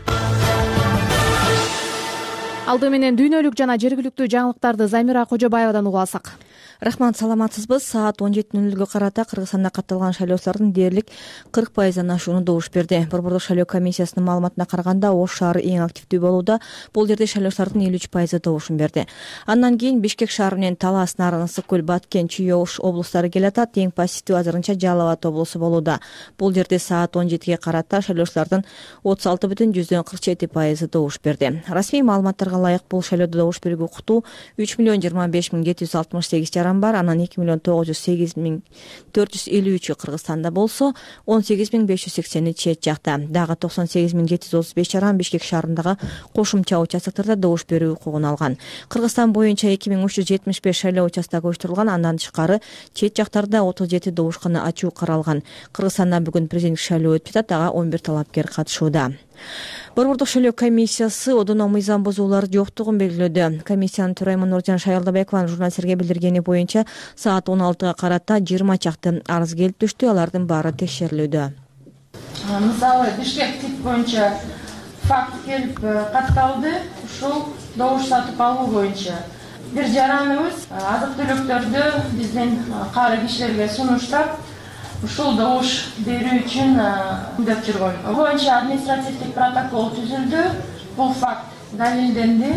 Алды менен дүйнөлүк жана жергиликтүү жаңылыктарды Замира Кожобаевадан угуп алсак. Рахмат, саламатсызбы? Саат он жети нөл нөлгө карата Кыргызстанда катталган шайлоочулардын дээрлик кырк пайыздан ашууну добуш берди. Борбордук шайлоо комиссиясынын маалыматына караганда Ош шаары эң активдүү болууда. Бул жерде шайлоочулардын элүү үч пайызы добушун берди. Андан кийин Бишкек шаары менен Талас, Нарын, Ысык көл, Баткен, Чүй, Ош облустары келатат. Эң пассивдүү азырынча Жалал Абад облусу болууда. Бул жерде саат он жетиге карата шайлоочулардын отуз алты бүтүн жүздөн кырк жети пайызы добуш берди. Расмий маалыматтарга ылайык бул шайлоодо добуш берүүгө укуктуу үч миллион жыйырма беш миң жети жүз алтымыш сегиз бар. Анан эки миллион тогуз жүз сегиз миң төрт жүз элүү үчү Кыргызстанда болсо, он сегиз миң беш жүз сексени чет жакта. Дагы токсон сегиз миң жети жүз отуз беш жаран Бишкек шаарындагы кошумча участоктордо добуш берүү укугун алган. Кыргызстан боюнча эки миң үч жүз жетимиш беш шайлоо участогу оюштурулган. Андан тышкары чет жактарда отуз жети добушкана ачуу каралган. Кыргызстанда бүгүн президенттик шайлоо өтүп жатат. Ага он бир талапкер катышууда. Борбордук шайлоо комиссиясы одоно мыйзам бузуулар жоктугун белгилөөдө. Комиссиянын төрайымы Нуржан Шайылдабекованын журналисттерге билдиргени боюнча саат он алтыга карата жыйырма чакты арыз келип түштү. Алардын баары текшерилүүдө. Мисалы Бишкек тип боюнча факт келип катталды. Ушул добуш сатып алуу боюнча бир жараныбыз азык түлүктөрдү биздин кары кишилерге сунуштап ушул добуш берүү үчүн күтүп жүргөн. Боюнча административдик протокол түзүлдү. Бул факт далилденди.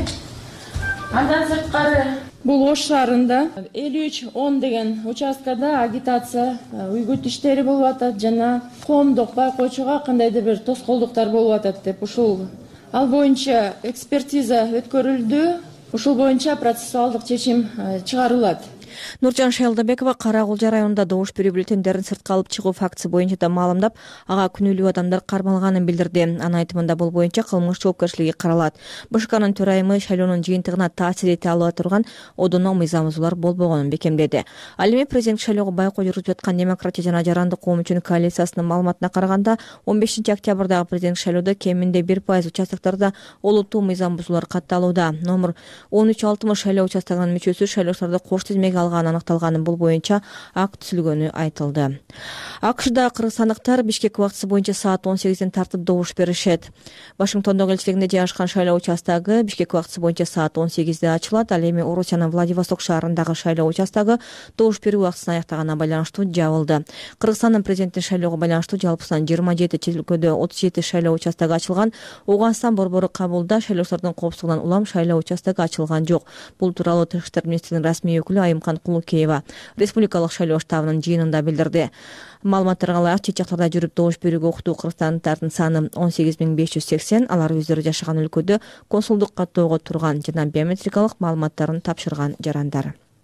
Андан сырткары бул Ош шаарында элүү үч он деген участкада агитация, уйгут иштери болуп атат жана коомдук байкоочуга кандайдыр бир тоскоолдуктар болуп атат деп ушул ал боюнча экспертиза өткөрүлдү. Ушул боюнча процессуалдык чечим чыгарылат. Нуржан Шайылдабекова Карагулжа районунда добуш берүү бюллетендерин сыртка алып чыгуу фактысы боюнча да маалымдап, ага күнөөлүү адамдар кармалганын билдирди. Анын айтымында бул боюнча кылмыш жоопкерчилиги каралат. БШКнын төрайымы шайлоонун жыйынтыгына таасир эте ала турган одоно мыйзам бузуулар болбогонун бекемдеди. Ал эми президент шайлоого байкоо жүргүзүп жаткан Демократия жана Жарандык коом үчүн коалициясынын маалыматына караганда он бешинчи октябрдагы президент шайлоодо кеминде бир пайыз участоктордо олуттуу мыйзам бузуулар катталууда. Номер он үч алтымыш шайлоо участогунун мүчөсү шайлоочуларды кош тизмеге алган аныкталганын, бул боюнча акт түзүлгөнү айтылды. АКШда кыргызстандыктар Бишкек убактысы боюнча саат он сегизден тартып добуш беришет. Вашингтондогу элчилигинде жайгашкан шайлоо участогу Бишкек убактысы боюнча саат он сегизде ачылат. Ал эми Орусиянын Владивосток шаарындагы шайлоо участогу добуш берүү убактысын аяктаганына байланыштуу жабылды. Кыргызстандын президенттин шайлоого байланыштуу жалпысынан жыйырма жети чет өлкөдө отуз жети шайлоо участогу ачылган. Ооганстан борбору Кабулда шайлоочулардын коопсуздугунан улам шайлоо участогу ачылган жок. Бул тууралуу Тышкы иштер министринин расмий өкүлү Айымкан Кулукеева республикалык шайлоо штабынын жыйынында билдирди. Маалыматтарга ылайык, чет жактарда жүрүп добуш берүүгө укуктуу кыргызстандыктардын саны он сегиз миң беш жүз сексен. Алар өздөрү жашаган өлкөдө консулдук каттоого турган жана биометрикалык маалыматтарын тапшырган жарандар.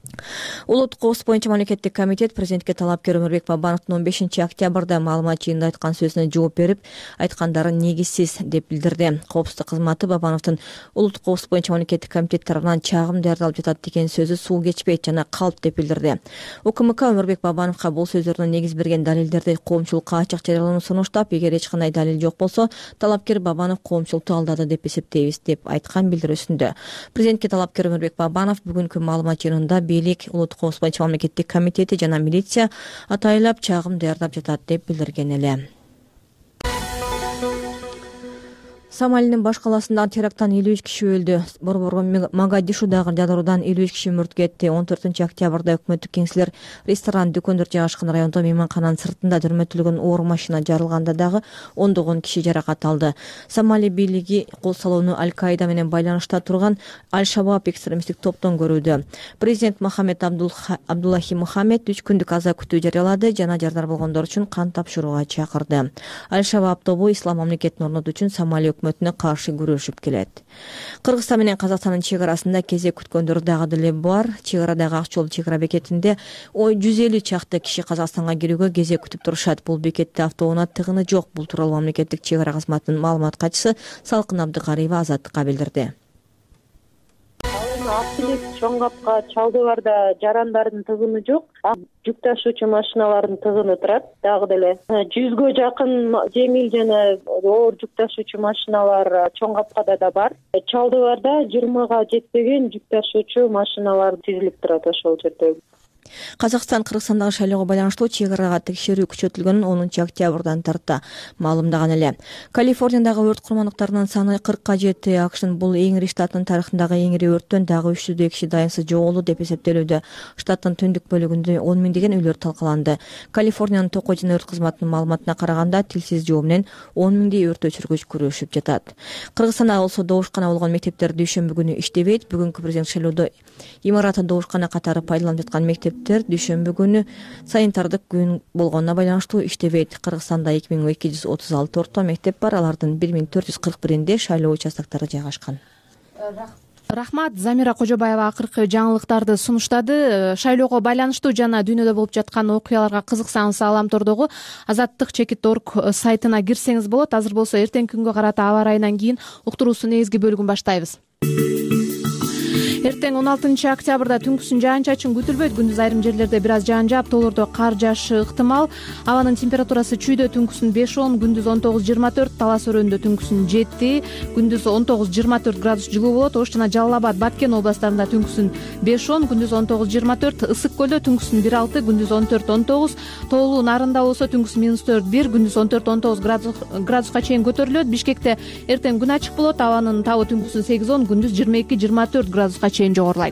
Улуттук коопсуздук боюнча мамлекеттик комитет президентке талапкер Өмүрбек Бабановдун он бешинчи октябрда маалымат жыйынында айткан сөзүнө жооп берип, айткандары негизсиз деп билдирди. Коопсуздук кызматы Бабановдун улуттук коопсуздук боюнча мамлекеттик комитет тарабынан чагым даярдалып жатат деген сөзү суу кечпейт жана калп деп билдирди. УКМК Өмүрбек Бабановго бул сөздөрүнө негиз берген далилдерди коомчулукка ачык жарыялоону сунуштап, эгер эч кандай далил жок болсо, талапкер Бабанов коомчулукту алдады деп эсептейбиз деп айткан билдирүүсүндө. Президентке талапкер Өмүрбек Бабанов бүгүнкү маалымат жыйынында бийлик, улуттук коопсуздук боюнча мамлекеттик комитети жана милиция атайлап чагым даярдап жатат деп билдирген эле. Сомалинин баш каласындагы теракттан элүү үч киши өлдү. Борборго Могадишудагы жадыруудан элүү үч киши мүрт кетти. он төртүнчү октябрда өкмөттүк кеңселер, ресторан, дүкөндөр жайгашкан райондо мейманкананын сыртында дүрмөтүлгөн оор машина жарылганда дагы ондогон киши жаракат алды. Сомали бийлиги кол салууну Аль-Каида менен байланышта турган Аль-Шабаб экстремисттик топтон көрүүдө. Президент Мохаммед Абдуллахи Мухаммед үч күндүк аза күтүү жарыялады жана жардар болгондор үчүн кан тапшырууга чакырды. Аль-Шабаб тобу ислам мамлекетин орнотуу үчүн Сомали өкмөтүнө каршы күрөшүп келет. Кыргызстан менен Казакстандын чек арасында кезек күткөндөр дагы деле бар. Чек арадагы Ак жол чек ара бекетинде жүз элүү чакты киши Казакстанга кирүүгө кезек күтүп турушат. Бул бекетте автоунаа тыгыны жок. Бул тууралуу мамлекеттик чек ара кызматынын маалымат катчысы Салкын Абдыкариева Азаттыкка билдирди. Актилик чоң капка Чалдыбарда жарандардын тыгыны жок. Жүк ташуучу машиналардын тыгыны турат. Дагы деле жүзгө жакын жеңил жана оор жүк ташуучу машиналар чоң капкада да бар. Чалдыбарда жыйырмага жетпеген жүк ташуучу машиналар тизилип турат ошол жерде. Казакстан Кыргызстандагы шайлоого байланыштуу чек арага текшерүү күчөтүлгөнүн онунчу октябрдан тарта маалымдаган эле. Калифорниядагы өрт курмандыктарынын саны кыркка жетти. АКШнын бул эң ири штаттын тарыхындагы эң ири өрттөн дагы үч жүздөй киши дайынсыз жоголду деп эсептелүүдө. Штаттын түндүк бөлүгүндө он миңдеген үйлөр талкаланды. Калифорниянын токой жана өрт кызматынын маалыматына караганда тилсиз жоо менен он миңдей өрт өчүргүч күрөшүп жатат. Кыргызстанда болсо добушкана болгон мектептер дүйшөмбү күнү иштебейт. Бүгүнкү президент шайлоодо имараты добушкана катары пайдаланып жаткан мектептер дүйшөмбү күнү санитардык күн болгонуна байланыштуу иштебейт. Кыргызстанда эки миң эки жүз отуз алты орто мектеп бар. Алардын бир миң төрт жүз кырк биринде шайлоо участоктары жайгашкан. Рахмат. Замира Кожобаева акыркы жаңылыктарды сунуштады. Шайлоого байланыштуу жана дүйнөдө болуп жаткан окуяларга кызыксаңыз, Аламтордогу азаттык чекит орг сайтына кирсеңиз болот. Азыр болсо эртеңки күнгө карата аба ырайынан кийин уктуруусунун негизги бөлүгүн баштайбыз. Эртең он алтынчы октябрда түнкүсүн жаан-чачын күтүлбөйт. Күндүз айрым жерлерде бир аз жаан жаап, тоолордо кар жаашы ыктымал. Абанын температурасы чүйдө түнкүсүн беш он, күндүз он тогуз жыйырма төрт, Талас өрөөнүндө түнкүсүн жети, күндүз он тогуз жыйырма төрт градус жылуу болот. Ош жана Жалал Абад, Баткен областарында түнкүсүн беш он, күндүз он тогуз жыйырма төрт, Ысык көлдө түнкүсүн бир алты, күндүз он төрт он тогуз, Тоолуу Нарында болсо түнкүсүн минус төрт бир, күндүз он төрт он тогуз градуска чейин көтөрүлөт. Бишкекте эртең күн ачык болот. Абанын табы түнкүсүн сегиз он, күндүз жыйырма эки жыйырма төрт градуска чейин жогорулайт.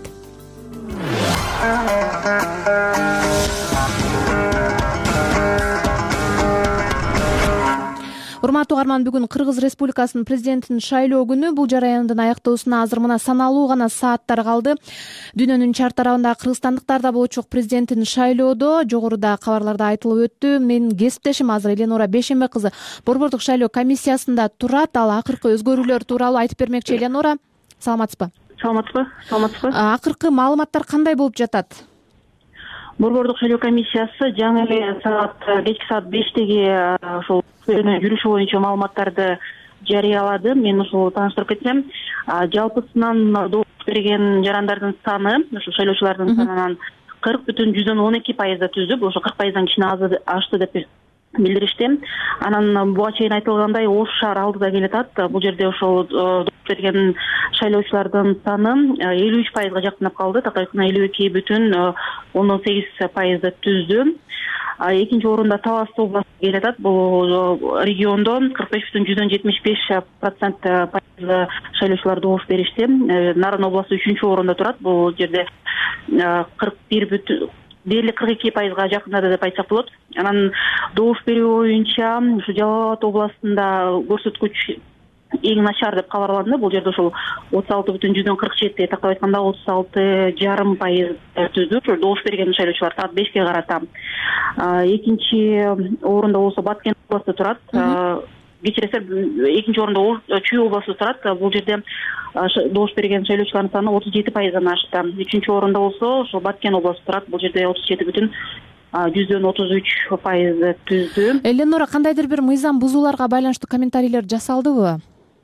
Урматтуу угарман, бүгүн Кыргыз Республикасынын президентинин шайлоо күнү. Бул жараяндын аяктоосуна азыр мына саналуу гана сааттар калды. Дүйнөнүн чар тарабында кыргызстандыктар да болчок президенттин шайлоодо. Жогоруда кабарларда айтылып өттү. Менин кесиптешим азыр Эленора Бешембек кызы Борбордук шайлоо комиссиясында турат. Ал акыркы өзгөрүүлөр тууралуу айтып бермекчи. Эленора, саламатсызбы? Саламатсызбы? Саламатсызбы? Акыркы маалыматтар кандай болуп жатат? Борбордук шайлоо комиссиясы жаңы эле саат кечки саат бештеги ошол жүрүшү боюнча маалыматтарды жарыялады. Мен ошол тааныштырып кетсем, жалпысынан добуш берген жарандардын саны, ошо шайлоочулардын санынан кырк бүтүн жүздөн он эки пайызды түздү. Ошо кырк пайыздан кичине ашты деп билдиришти. Анан буга чейин айтылгандай Ош шаар алдыда келатат. Бул жерде ошол добуш берген шайлоочулардын саны элүү үч пайызга жакындап калды. Такайкына элүү эки бүтүн ондон сегиз пайызды түздү. Экинчи орунда Талас областы келатат. Бул региондо кырк беш бүтүн жүздөн жетимиш беш процент пайызы шайлоочулар добуш беришти. Нарын областы үчүнчү орунда турат. Бул жерде кырк бир бүтүн дээрлик кырк эки пайызга жакындады деп айтсак болот. Анан добуш берүү боюнча ушу Жалал Абад областында көрсөткүч эң начар деп кабарланды. Бул жерде ошол отуз алты бүтүн жүздөн кырк жети, тактап айтканда отуз алты жарым пайыз түздү. Ошо добуш берген шайлоочулар саат бешке карата. Экинчи орунда болсо Баткен областы турат. кечиресиздер, экинчи орунда Чүй обласу турат. Бул жерде добуш берген шайлоочулардын саны отуз жети пайыздан ашты. Үчүнчү орунда болсо ошо Баткен обласу турат. Бул жерде отуз жети бүтүн жүздөн отуз үч пайызды түздү. Эленора, кандайдыр бир мыйзам бузууларга байланыштуу комментарийлер жасалдыбы?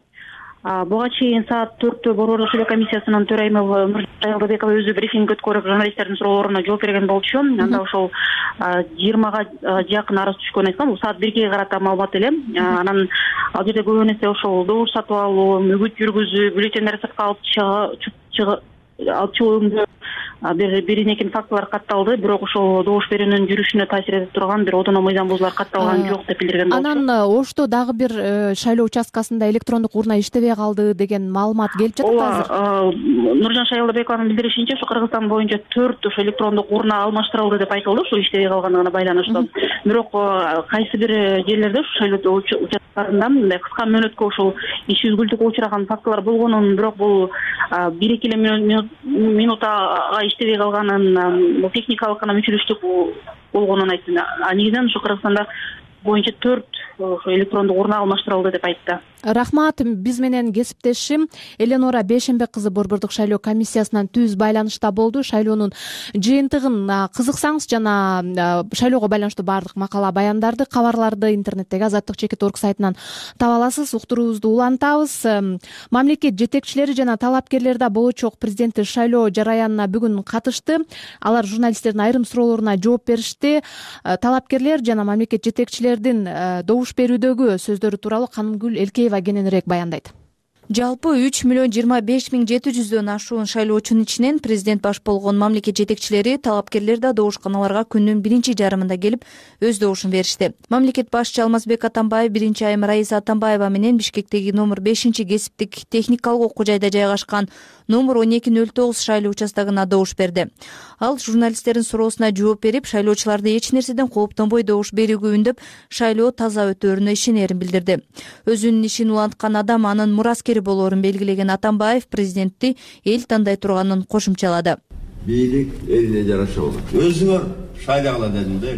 Буга чейин саат төрттө Борбордук шайлоо комиссиясынын төрайымы Нуржан Шайылдабекова өзү брифинг өткөрүп, журналисттердин суроолоруна жооп берген болчу. Анда ошол жыйырмага жакын арыз түшкөнүн айткан. Бул саат бирге карата маалымат эле. Анан ал жерде көбүн эсе ошол добуш сатып алуу, мүгүт жүргүзүү, бюллетендерди сыртка алып чыгуу алып чыгууга бир биринекин фактылар катталды, бирок ошол добуш берүүнүн жүрүшүнө таасир этип турган бир одоно мыйзам бузуулар катталган жок деп билдирген болчу. Анан Ошто дагы бир шайлоо участкасында электрондук урна иштебей калды деген маалымат келип жатат азыр. Нуржан Шайылдабекованын билдиришинче, ошо Кыргызстан боюнча төрт ошо электрондук урна алмаштырылды деп айтылды, ошо иштебей калгандыгына байланыштуу. Бирок кайсы бир жерлерде ошо шайлоо участкаларында мындай кыска мөөнөткө ошол иш үзгүлтүккө учураган фактылар болгонун, бирок бул бир-эки эле минутага иштебей калганын, бул техникалык гана мүчүлүштүк болгонун айтты. А негизинен ошо Кыргызстанда боюнча төрт ошо электрондук урна алмаштырылды деп айтты. Рахмат. Биз менен кесиптешим Эленора Бейшембек кызы Борбордук шайлоо комиссиясынан түз байланышта болду. Шайлоонун жыйынтыгын кызыксаңыз жана шайлоого байланыштуу баардык макала баяндарды, кабарларды интернеттеги азаттык чекит точка орг сайтынан таба аласыз. Уктуруубузду улантабыз. Мамлекет жетекчилери жана талапкерлер да болочок президенттик шайлоо жараянына бүгүн катышты. Алар журналисттердин айрым суроолоруна жооп беришти. Талапкерлер жана мамлекет жетекчилердин добуш берүүдөгү сөздөрү тууралуу Канымгүл Элкеева кененирээк баяндайт. Жалпы үч миллион жыйырма беш миң жети жүздөн ашуун шайлоочунун ичинен президент баш болгон мамлекет жетекчилери, талапкерлер да добушканаларга күндүн биринчи жарымында келип өз добушун беришти. Мамлекет башчы Алмазбек Атамбаев биринчи айым Раиса Атамбаева менен Бишкектеги номер бешинчи кесиптик техникалык окуу жайда жайгашкан номер он эки нөл тогуз шайлоо участогуна добуш берди. Ал журналисттердин суроосуна жооп берип, шайлоочуларды эч нерседен кооптонбой добуш берүүгө үндөп, шайлоо таза өтөөрүнө ишенерин билдирди. Өзүнүн ишин уланткан адам анын мураскери болоорун белгилеген Атамбаев президентти эл тандай турганын кошумчалады. Бийлик элине жараша болот. Өзүңөр шайлагыла дедим да.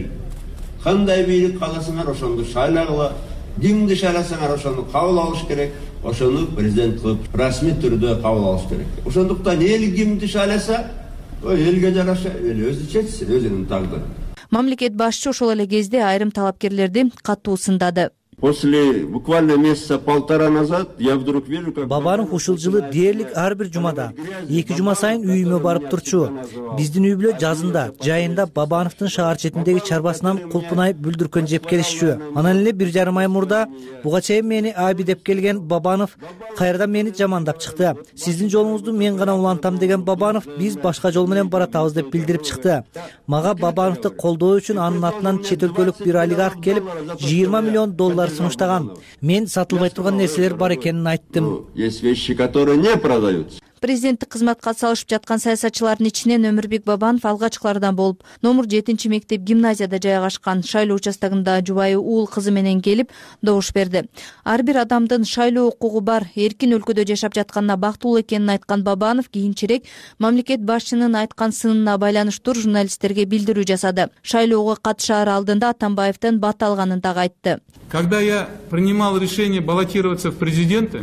Кандай бийлик кааласаңар ошондо шайлагыла, кимди шайласаңар ошону кабыл алыш керек. Ошону президент кылып расмий түрдө кабыл алыш керек. Ошондуктан эл кимди шайласа, элге жараша эл өзү чечсин, өзүнүн тагдыры. Мамлекет башчы ошол эле кезде айрым талапкерлерди катуу сындады. После буквально месяца полтора назад я вдруг вижу, как Бабанов ушул жылы дээрлик ар бир жумада эки жума сайын үйүмө барып турчу. Биздин үй бүлө жазында, жайында Бабановдун шаар четиндеги чарбасынан кулпунай бүлдүркөн жеп келишчү. Анан эле бир жарым ай мурда буга чейин мени аби деп келген Бабанов кайрадан мени жамандап чыкты. Сиздин жолуңузду мен гана улантам деген Бабанов биз башка жол менен баратабыз деп билдирип чыкты. Мага Бабановду колдоо үчүн анын атынан чет өлкөлүк бир олигарх келип жыйырма миллион доллар сунуштаган. Мен сатылбай турган нерселер бар экенин айттым. Есть вещи, которые не продаются. Президенттик кызматка салышып жаткан саясатчылардын ичинен Өмүрбек Бабанов алгачкылардан болуп, номер жетинчи мектеп гимназияда жайгашкан шайлоо участогунда жубайы уул кызы менен келип добуш берди. Ар бир адамдын шайлоо укугу бар, эркин өлкөдө жашап жатканына бактылуу экенин айткан Бабанов кийинчерээк мамлекет башчынын айткан сынына байланыштуу журналисттерге билдирүү жасады. Шайлоого катышаар алдында Атамбаевдин бат алганын дагы айтты. Когда я принимал решение баллотироваться в президенты,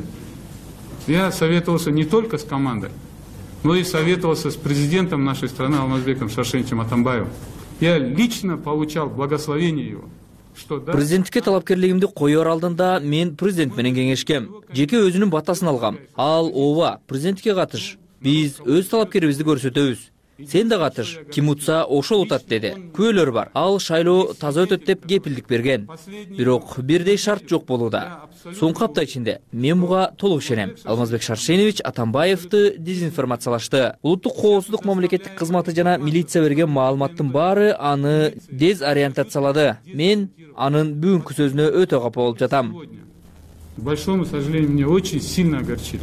я советовался не только с командой, но и советовался с президентом нашей страны Алмазбеком Шаршеновичем Атамбаевым. Я лично получал благословение его. Президенттикке талапкерлигимди коёр алдында мен президент менен кеңешкем. Жеке өзүнүн батасын алгам. Ал ооба, президенттикке катыш. Биз өз талапкерибизди көрсөтөбүз. Сен да катыш, ким утса ошол утат деди. Күбөлөр бар. Ал шайлоо таза өтөт деп кепилдик берген. Бирок бирдей шарт жок болууда. Соңку апта ичинде мен буга толук ишенем. Алмазбек Шаршенович Атамбаевди дезинформациялашты. Улуттук коопсуздук мамлекеттик кызматы жана милиция берген маалыматтын баары аны дезориентациялады. Мен анын бүгүнкү сөзүнө өтө капа болуп жатам. К большому сожалению, мне очень сильно огорчили.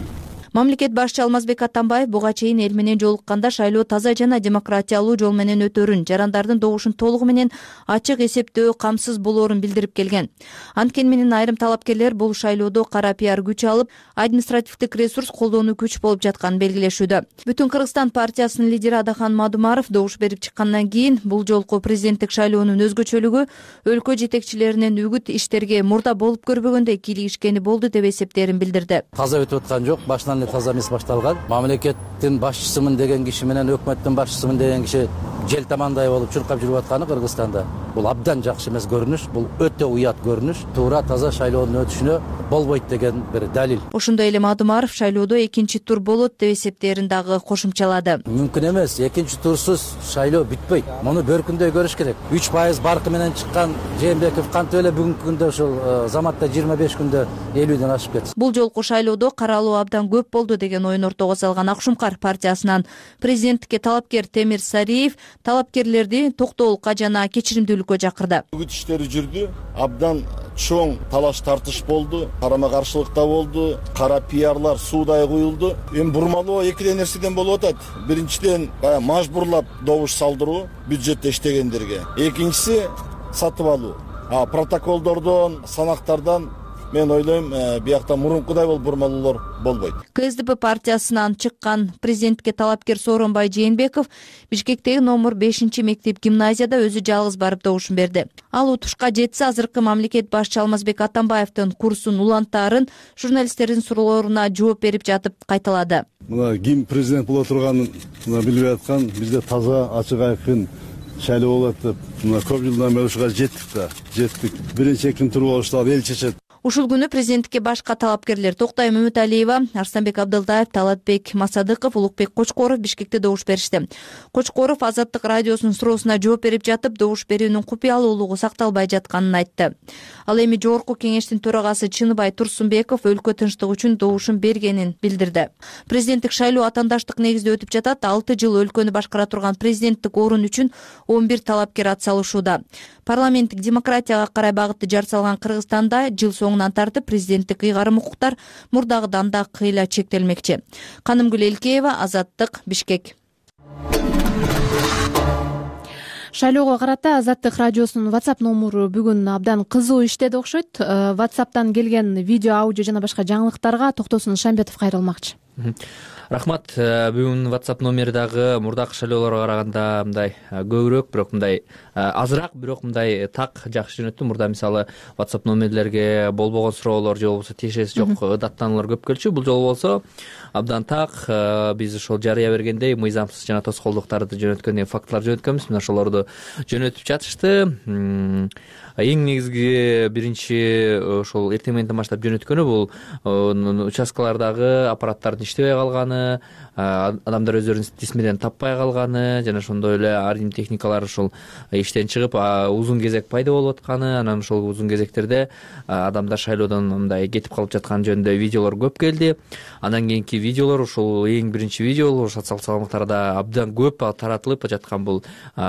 Мамлекет башчы Алмазбек Атамбаев буга чейин эл менен жолукканда шайлоо таза жана демократиялуу жол менен өтөрүн, жарандардын добушун толугу менен ачык эсептөө камсыз болоорун билдирип келген. Анткени менен айрым талапкерлер бул шайлоодо кара пиар күч алып, административдик ресурс колдонуу күч болуп жатканын белгилешүүдө. Бүтүн Кыргызстан партиясынын лидери Адахан Мадумаров добуш берип чыккандан кийин бул жолку президенттик шайлоонун өзгөчөлүгү өлкө жетекчилеринин үгүт иштерге мурда болуп көрбөгөндөй кийлигишкени болду деп эсептерин билдирди. Таза өтүп аткан жок, башынан эле таза эмес башталган. Мамлекеттин башчысымын деген киши менен өкмөттүн башчысымын деген киши жел тамандай болуп чуркап жүрүп атканы Кыргызстанда бул абдан жакшы эмес көрүнүш, бул өтө уят көрүнүш. Туура таза шайлоонун өтүшүнө болбойт деген бир далил. Ошондой эле Мадумаров шайлоодо экинчи тур болот деп эсептерин дагы кошумчалады. Мүмкүн эмес, экинчи турсуз шайлоо бүтпөйт. Муну бөркүндөй көрүш керек. үч пайыз баркы менен чыккан Жээнбеков кантип эле бүгүнкү күндө ушул заматта жыйырма беш күндө элүүдөн ашып кетти. Бул жолку шайлоодо каралуу абдан көп болду деген оюн ортого салган Акшумкар партиясынан президенттикке талапкер Темир Сариев талапкерлерди токтоолукка жана кечиримдүүлүккө чакырды. Үгүт иштери жүрдү, абдан чоң талаш тартыш болду, карама каршылыкта болду, кара пиарлар суудай куюлду. Эми бурмалоо эки нерседен болуп атат. Биринчиден баягы мажбурлап добуш салдыруу бюджетте иштегендерге. Экинчиси сатып алуу. А протоколдордон, санактардан мен ойлойм, биякта мурункудай болуп бурмалоолор болбойт. КСДП партиясынан чыккан президенттикке талапкер Сооронбай Жээнбеков Бишкектеги номер бешинчи мектеп гимназияда өзү жалгыз барып добушун берди. Ал утушка жетсе, азыркы мамлекет башчы Алмазбек Атамбаевдин курсун улантаарын журналисттердин суроолоруна жооп берип жатып кайталады. Мына ким президент боло турганын билбей аткан, бизде таза, ачык айкын шайлоо болот деп мына көп жылдан бери ушуга жеттик да, жеттик. Биринчи экинчи тур болушту эл чечет. Ушул күнү президенттикке башка талапкерлер Токтай Мөмөталиева, Арстанбек Абдылдаев, Талатбек Масадыков, Улукбек Кочкоров Бишкекте добуш беришти. Кочкоров Азаттык радиосунун суроосуна жооп берип жатып, добуш берүүнүн купуялуулугу сакталбай жатканын айтты. Ал эми жогорку кеңештин төрагасы Чыныбай Турсунбеков өлкө тынчтыгы үчүн добушун бергенин билдирди. Президенттик шайлоо атаандаштык негизде өтүп жатат. алты жыл өлкөнү башкара турган президенттик орун үчүн он бир талапкер ат салышууда. Парламенттик демократияга карай багытты жар салган Кыргызстанда жыл соңунан тартып президенттик ыйгарым укуктар мурдагыдан да кыйла чектелмекчи. Канымгүл Элкеева, Азаттык, Бишкек. Шайлоого карата Азаттык радиосунун WhatsApp номуру бүгүн абдан кызуу иштеди окшойт. WhatsApp'тан келген видео, аудио жана башка жаңылыктарга Токтосун Шамбетов кайрылмакчы. Рахмат. Бүгүн WhatsApp номери дагы мурдакы шайлоолорго караганда мындай көбүрөөк, бирок мындай азыраак, бирок мындай так жакшы жөнөттү. Мурда мисалы WhatsApp номерлерге болбогон суроолор же болбосо тиешеси жок даттануулар көп келчү. Бул жолу болсо абдан так биз ошол жарыя бергендей мыйзамсыз жана тоскоолдуктарды жөнөткөн фактылар жөнөткөнбүз. Мына ошолорду жөнөтүп жатышты. Эң негизги биринчи ошол эртең мененден баштап жөнөткөнү бул участкалардагы аппараттардын иштебей калганы, адамдар өздөрүнүн дисмеден таппай калганы жана ошондой эле ардим техникалар ошол иштен чыгып узун кезек пайда болуп атканы, анан ошол узун кезектерде адамдар шайлоодон мындай кетип калып жаткан жөнүндө видеолор көп келди. Андан кийинки видеолор ошол эң биринчи видео социалдык салмактарда абдан көп таратылып жаткан бул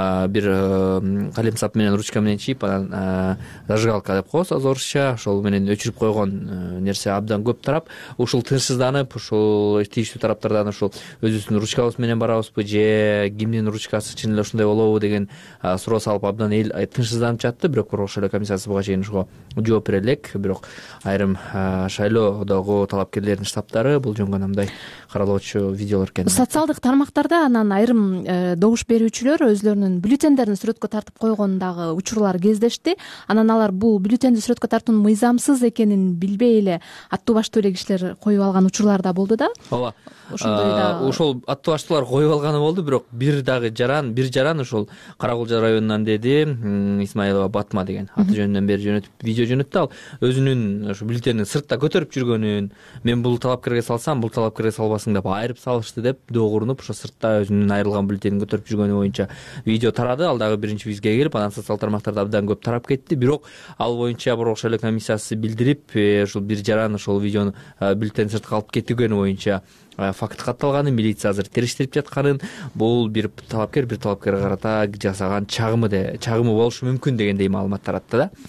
бир калемсап менен ручка менен чийип анан зажигалка деп коебуз орусча, ошол менен өчүрүп койгон нерсе абдан көп тарап, ушул тынчсызданып, ушул тийиштүү тараптардан ушул өзүбүздүн ручкабыз менен барабызбы же кимдин ручкасы чын эле ушундай болобу деген суроо салып абдан эл тынчсызданып жатты. Бирок Ошол шайлоо комиссиясы буга чейин ушуга жооп бере элек, бирок айрым шайлоодогу талапкерлердин штабтары бул жөнгө мындай каралоочу видеолор экен. Социалдык тармактарда анан айрым добуш берүүчүлөр өзлөрүнүн бюллетендерин сүрөткө тартып койгон дагы учурлар кездешти. Анан алар бул бюллетенди сүрөткө тартуунун мыйзамсыз экенин билбей эле аттуу баштуу эле кишилер коюп алган учурлар да болду да. Ооба. Ошол аттуу баштуулар коюп алганы болду, бирок бир дагы жаран, бир жаран ошол Каракулча районунан деди Исмаилова Батма деген аты жөнүнөн бери жөнөтүп видео жөнөттү. Ал өзүнүн ошо бюллетендин сыртта көтөрүп жүргөнүн, мен бул талапкерге салсам, бул талапкерге салбасың деп айырып салышты деп доогуруп ошо сыртта өзүнүн айрылган бюллетенин көтөрүп жүргөнү боюнча видео тарады. Ал дагы биринчи бизге келип, анан социал тармактарда абдан көп тарап кетти. Бирок ал боюнча Борбор шайлоо комиссиясы билдирип, ошол бир жаран ошол видеону бюллетендин сыртка алып кетиргени боюнча факт катталганын, милиция азыр териштирип жатканын, бул бир талапкер бир талапкерге карата жасаган чагымы де чагымы болушу мүмкүн дегендей маалымат таратты да.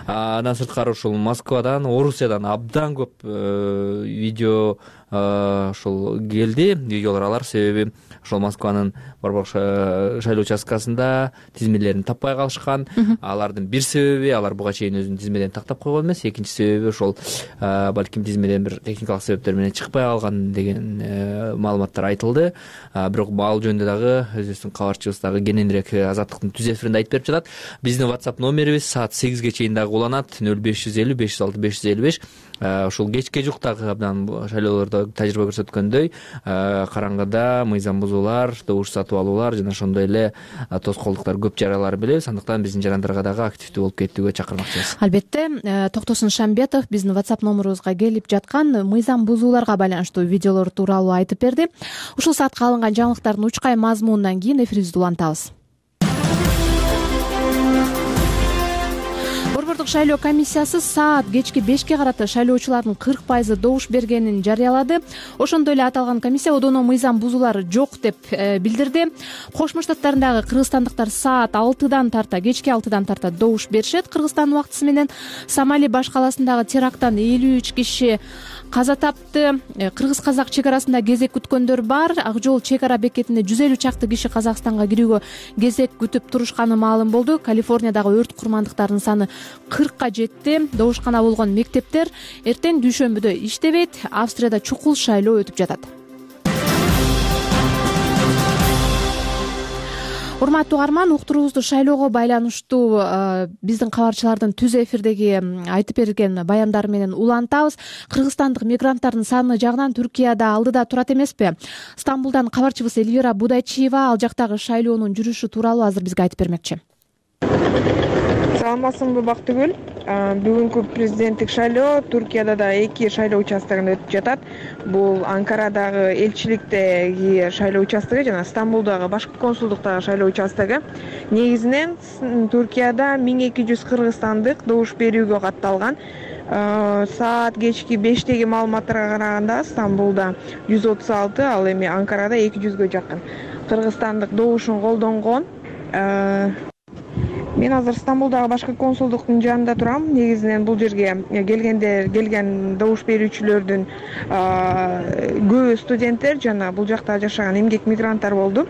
Андан сырткары ушул Москвадан, Орусиядан абдан көп видео ошол келди, видеолор алар. Себеби ошол Москванын Борбор шайлоо участкасында тизмелерин таппай калышкан. Алардын бир себеби алар буга чейин өзүнүн тизмелерин тактап койгон эмес, экинчи себеби ошол балким тизмеден бир техникалык себептер менен чыкпай калган деген маалыматтар айтылды. Бирок ал жөнүндө дагы өзүбүздүн кабарчыбыз дагы кененирээк Азаттыктын түз эфиринде айтып берип жатат. Биздин WhatsApp номерибиз саат сегизге чейин дагы уланат. нөл беш жүз элүү беш жүз алты беш жүз элүү беш. Ушул кечке жуктагы абдан шайлоолордо тажрыйба көрсөткөндөй караңгыда мыйзам бузуулар, добуш сатып алуулар жана ошондой эле тоскоолдуктар көп жаралар билебиз. Андыктан биздин жарандарга дагы активдүү болуп кетүүгө чакырмакчыбыз. Албетте, Токтосун Шамбетов биздин WhatsApp номерибизге келип жаткан мыйзам бузууларга байланыштуу видеолор тууралуу айтып берди. Ушул саатка алынган жаңылыктардын учкай мазмунунан кийин эфирибизди улантабыз. Борбордук шайлоо комиссиясы саат кечки бешке карата шайлоочулардын кырк пайызы добуш бергенин жарыялады. Ошондой эле аталган комиссия одоно мыйзам бузуулар жок деп билдирди. Кошмо Штаттарындагы кыргызстандыктар саат алтыдан тарта, кечки алтыдан тарта добуш беришет. Кыргызстан убактысы менен Сомали баш каласындагы теракттан элүү үч киши каза тапты. Кыргыз-казак чек арасында кезек күткөндөр бар. Ак жол чек ара бекетинде жүз элүү чакты киши Казакстанга кирүүгө кезек күтүп турушканы маалым болду. Калифорниядагы өрт курмандыктардын саны кыркка жетти. Добушкана болгон мектептер эртең дүйшөмбүдө иштебейт. Австрияда чукул шайлоо өтүп жатат. Урматтуу угарман, уктуруубузду шайлоого байланыштуу биздин кабарчылардын түз эфирдеги айтып берген баяндары менен улантабыз. Кыргызстандык мигранттардын саны жагынан Түркияда алдыда турат эмеспи? Стамбулдан кабарчыбыз Эльвира Будайчиева ал жактагы шайлоонун жүрүшү тууралуу азыр бизге айтып бермекчи. Саламатсыңбы Бактыгүл? Бүгүнкү президенттик шайлоо Түркияда да эки шайлоо участогунда өтүп жатат. Бул Анкарадагы элчиликтеги шайлоо участогу жана Стамбулдагы башкы консулдуктагы шайлоо участогу. Негизинен Түркияда миң эки жүз кыргызстандык добуш берүүгө катталган. Саат кечки бештеги маалыматтарга караганда Стамбулда жүз отуз алты, ал эми Анкарада эки жүзгө жакын кыргызстандык добушун колдонгон. Мен азыр Стамбулдагы башкы консулдуктун жанында турам. Негизинен бул жерге келгендер, келген добуш берүүчүлөрдүн көбү студенттер жана бул жакта жашаган эмгек мигранттар болду.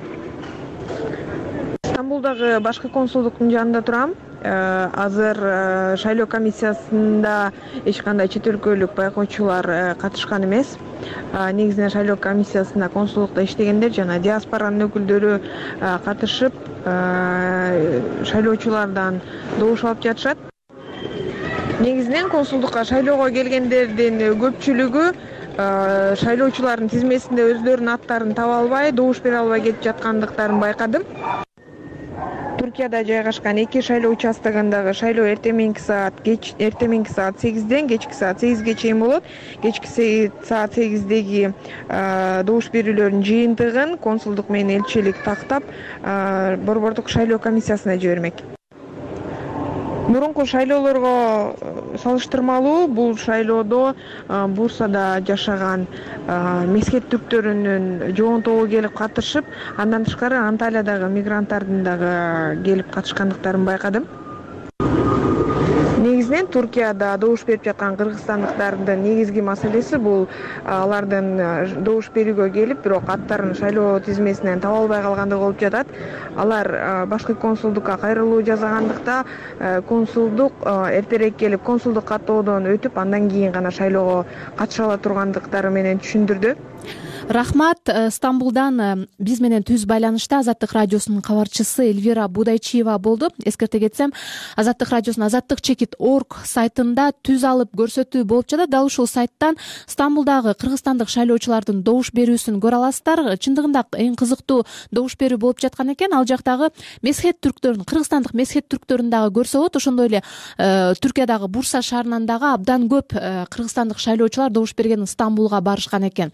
Стамбулдагы башкы консулдуктун жанында турам. Азыр шайлоо комиссиясында эч кандай чет өлкөлүк байкоочулар катышкан эмес. Негизинен шайлоо комиссиясында консулдукта иштегендер жана диаспоранын өкүлдөрү катышып шайлоочулардан добуш алып жатышат. Негизинен консулдукка шайлоого келгендердин көпчүлүгү шайлоочулардын тизмесинде өздөрүнүн аттарын таба албай, добуш бере албай кетип жаткандыктарын байкадым. Түркияда жайгашкан эки шайлоо участогундагы шайлоо эртең менки саат эртең менки саат сегизден кечки саат сегизге чейин болот. Кечки саат сегиздеги добуш берүүлөрдүн жыйынтыгын консулдук менен элчилик тактап Борбордук шайлоо комиссиясына жибермек. Мурунку шайлоолорго салыштырмалуу бул шайлоодо Бурсада жашаган мескет түрктөрүнүн жоон тобу келип катышып, андан тышкары Анталиядагы мигранттардын дагы келип катышкандыктарын байкадым. Негизинен Түркияда добуш берип жаткан кыргызстандыктардын негизги маселеси бул алардын добуш берүүгө келип, бирок аттарын шайлоо тизмесинен таба албай калгандыгы болуп жатат. Алар башкы консулдукка кайрылуу жасагандыкта консулдук эртерээк келип консулдук каттоодон өтүп, андан кийин гана шайлоого катыша ала тургандыктары менен түшүндүрдү. Рахмат. Стамбулдан биз менен түз байланышта Азаттык радиосунун кабарчысы Эльвира Будайчиева болду. Эскерте кетсем, Азаттык радиосунун азаттык чекит орг сайтында түз алып көрсөтүү болуп жатат. Дал ушул сайттан Стамбулдагы кыргызстандык шайлоочулардын добуш берүүсүн көрө аласыздар. Чындыгында эң кызыктуу добуш берүү болуп жаткан экен. Ал жактагы месхет түрктөрүн, кыргызстандык месхет түрктөрүн дагы көрсө болот. Ошондой эле Түркиядагы Бурса шаарынан дагы абдан көп кыргызстандык шайлоочулар добуш берген Стамбулга барышкан экен.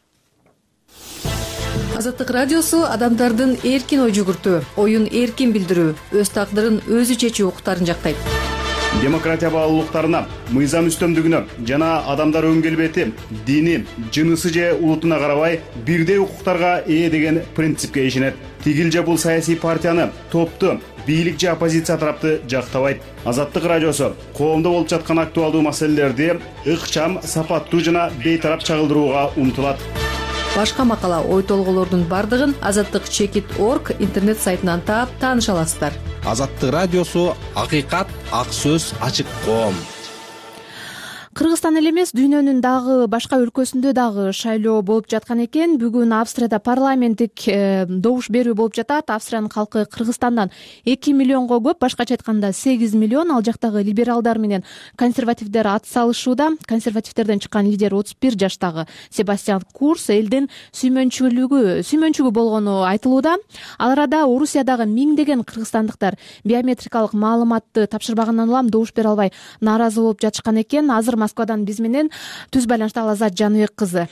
Азаттык радиосу адамдардын эркин ой жүгүртүү, оюн эркин билдирүү, өз тагдырын өзү чечүү укуктарын жактайт. Демократия баалуулуктарына, мыйзам үстөмдүгүнө жана адамдар өн келбети, дини, жынысы же улутуна карабай бирдей укуктарга ээ деген принципке ишенет. Тигил же бул саясий партияны, топту бийлик же оппозиция тарапты жактабайт. Азаттык радиосу коомдо болуп жаткан актуалдуу маселелерди ыкчам, сапаттуу жана бейтарап чагылдырууга умтулат. Башка макала, ой толгоолордун бардыгын азаттык чекит точка орг интернет сайтынан таап тааныша аласыздар. Азаттык радиосу акыйкат, ак сөз, ачык коом. Кыргызстан эле эмес, дүйнөнүн дагы башка өлкөсүндө дагы шайлоо болуп жаткан экен. Бүгүн Австрияда парламенттик добуш берүү болуп жатат. Австриянын халкы Кыргызстандан эки миллионго көп, башкача айтканда сегиз миллион. Ал жактагы либералдар менен консервативдер ат салышууда. Консервативдерден чыккан лидер отуз бир жаштагы Себастьян Курц элдин сүймөнчүлүгү сүймөнчүгү болгону айтылууда. Ал арада Орусиядагы миңдеген кыргызстандыктар биометрикалык маалыматты тапшырбагандан улам добуш бере албай нааразы болуп жатышкан экен. Азыр Москвадан биз менен түз байланышта Лазат Жаныбек кызы.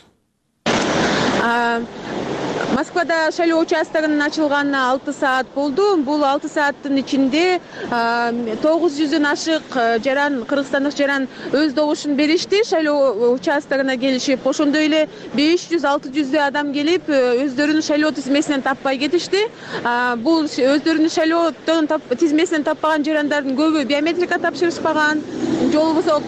Москвада шайлоо участогунун ачылганына алты саат болду. Бул алты сааттын ичинде тогуз жүздөн ашык жаран, кыргызстандык жаран өз добушун беришти. Шайлоо участогуна келишип, ошондой эле беш жүз алты жүздөй адам келип, өздөрүнүн шайлоо тизмесинен таппай кетишти. Бул өздөрүнүн шайлоо тизмесинен таппаган жарандардын көбү биометрика тапшырышпаган, же болбосо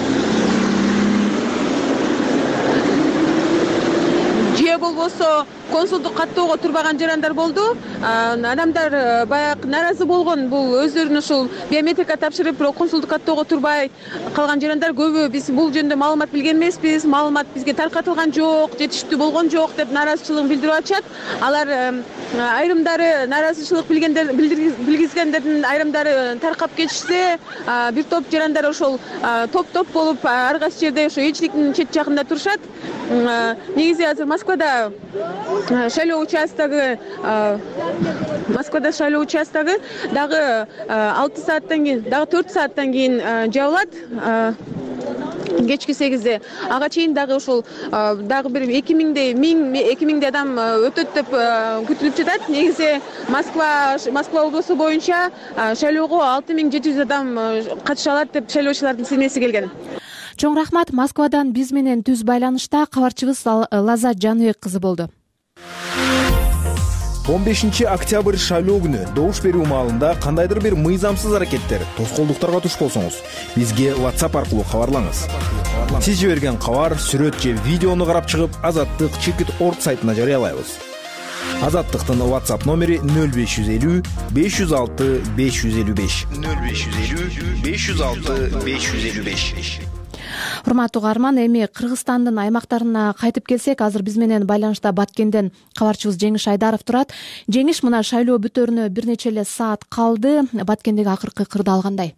же болбосо консулдук каттоого турбаган жарандар болду. Адамдар баягы нааразы болгон, бул өздөрүнүн ушул биометрика тапшырып, бирок консулдук каттоого турбай калган жарандар көбү биз бул жөнүндө маалымат билген эмеспиз, маалымат бизге таркатылган жок, жетиштүү болгон жок деп нааразычылыгын билдирип атышат. Алар айрымдары нааразычылык билгендер билгизгендердин айрымдары таркап кетишсе, бир топ жарандар ошол топ-топ болуп ар кайсы жерде ошо элчиликтин чет жагында турушат. Негизи азыр Москвада шайлоо участогу Москвада шайлоо участогу дагы алты сааттан кийин, дагы төрт сааттан кийин жабылат. Кечки сегизде ага чейин дагы ушул дагы бир эки миңдей миң эки миңдей адам өтөт деп күтүлүп жатат. Негизи Москва Москва облусу боюнча шайлоого алты миң жети жүз адам катыша алат деп шайлоочулардын тизмеси келген. Чоң рахмат. Москвадан биз менен түз байланышта кабарчыбыз Лазат Жаныбек кызы болду. он бешинчи октябрь шайлоо күнү добуш берүү маалында кандайдыр бир мыйзамсыз аракеттер, тоскоолдуктарга туш болсоңуз, бизге WhatsApp аркылуу кабарлаңыз. Сиз жиберген кабар, сүрөт же видеону карап чыгып, Азаттык чекит точка орг сайтына жарыялайбыз. Азаттыктын WhatsApp номери нөл беш жүз элүү беш жүз алты беш жүз элүү беш нөл беш жүз элүү беш жүз алты беш жүз элүү беш. Урматтуу угарман, эми Кыргызстандын аймактарына кайтып келсек, азыр биз менен байланышта Баткенден кабарчыбыз Жеңиш Айдаров турат. Жеңиш, мына шайлоо бүтөрүнө бир нече эле саат калды. Баткендеги акыркы кырдаал кандай?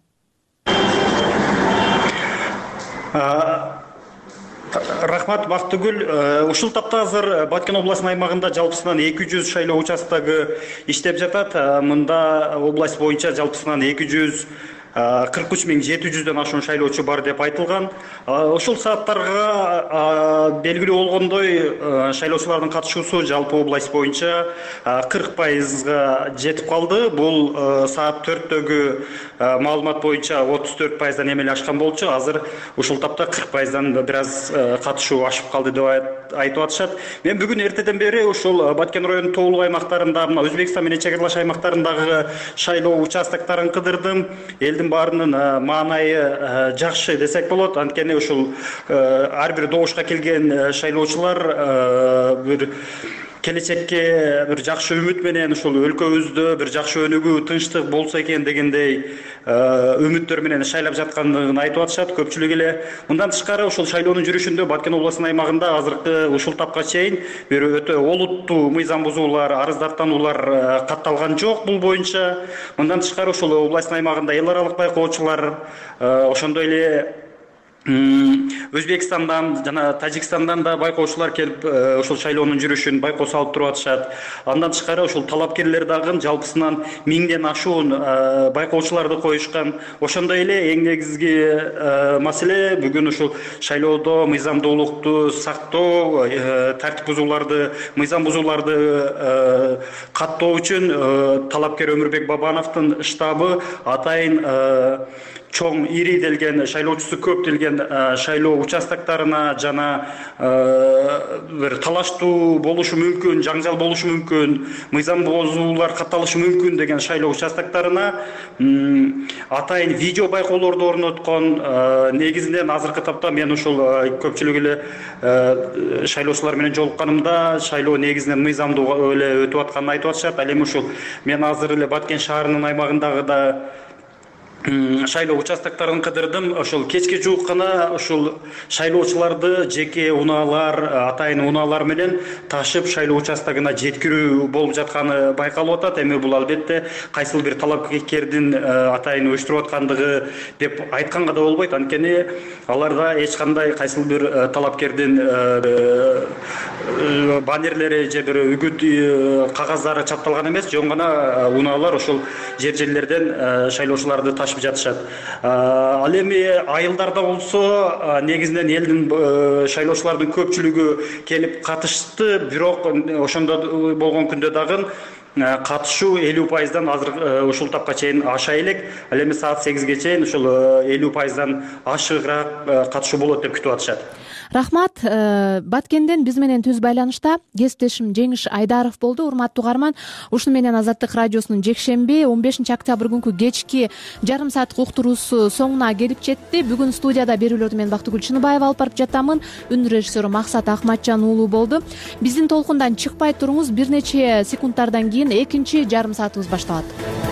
Рахмат, Бактыгүл. Ушул тапта азыр Баткен областынын аймагында жалпысынан эки жүз шайлоо участогу иштеп жатат. Мында область боюнча жалпысынан эки жүз кырк үч миң жети жүздөн ашуун шайлоочу бар деп айтылган. Ошол сааттарга белгилүү болгондой шайлоочулардын катышуусу жалпы область боюнча кырк пайызга жетип калды. Бул саат төрттөгү маалымат боюнча отуз төрт пайыздан эме эле ашкан болчу. Азыр ушул тапта кырк пайыздан бир аз катышуу ашып калды деп айтып атышат. Мен бүгүн эртеден бери ушул Баткен районунун тоолук аймактарында, мына Өзбекстан менен чек аралаш аймактарындагы шайлоо участокторун кыдырдым. Элдин баарынын маанайы жакшы десек болот. Анткени ушул ар бир добушка келген шайлоочулар бир келечекке бир жакшы үмүт менен ушул өлкөбүздө бир жакшы өнүгүү, тынчтык болсо экен дегендей үмүттөр менен шайлап жаткандыгын айтып атышат көпчүлүк эле. Мындан тышкары ушул шайлоонун жүрүшүндө Баткен областынын аймагында азыркы ушул тапка чейин бир өтө олуттуу мыйзам бузуулар, арыз даттануулар катталган жок бул боюнча. Мындан тышкары ушул областтын аймагында эл аралык байкоочулар, ошондой эле Өзбекстандан жана Тажикстандан да байкоочулар келип ошол шайлоонун жүрүшүн байкоо салып туруп атышат. Андан тышкары ошол талапкерлер дагы жалпысынан миңден ашуун байкоочуларды коюшкан. Ошондой эле эң негизги маселе бүгүн ушул шайлоодо мыйзамдуулукту сактоо, тартип бузууларды, мыйзам бузууларды каттоо үчүн талапкер Өмүрбек Бабановдун штабы атайын чоң ири делген шайлоочусу көп делген шайлоо участоктарына жана бир талаштуу болушу мүмкүн, жаңжал болушу мүмкүн, мыйзам бузуулар катталышы мүмкүн деген шайлоо участоктарына атайын видео байкоолорду орноткон. Негизинен азыркы тапта мен ушул көпчүлүк эле шайлоочулар менен жолукканымда шайлоо негизинен мыйзамдуу эле өтүп атканын айтып атышат. Ал эми ушул мен азыр эле Баткен шаарынын аймагындагы да шайлоо участоктарын кыдырдым. Ошол кечке жуук гана ушул шайлоочуларды жеке унаалар, атайын унаалар менен ташып шайлоо участогуна жеткирүү болуп жатканы байкалып атат. Эми бул албетте кайсыл бир талапкердин атайын уюштуруп аткандыгы деп айтканга да болбойт. Анткени аларда эч кандай кайсыл бир талапкердин баннерлери же бир үгүт кагаздары чапталган эмес. Жөн гана унаалар ошол жер жерлерден шайлоочуларды ташып жатышат. Ал эми айылдарда болсо негизинен элдин шайлоочулардын көпчүлүгү келип катышты, бирок ошондо болгон күндө дагы катышуу элүү пайыздан азыр ушул тапка чейин аша элек. Ал эми саат сегизге чейин ушул элүү пайыздан ашыгыраак катышуу болот деп күтүп атышат. Рахмат. Баткенден биз менен түз байланышта кесиптешим Жеңиш Айдаров болду. Урматтуу угарман, ушуну менен Азаттык радиосунун жекшемби он бешинчи октябрь күнкү кечки жарым сааттык уктуруусу соңуна келип жетти. Бүгүн студияда берүүлөрдү мен Бактыгүл Чыныбаева алып барып жатамын. Үн режиссеру Максат Акматжан уулу болду. Биздин толкундан чыкпай туруңуз, бир нече секундтардан кийин экинчи жарым саатыбыз башталат.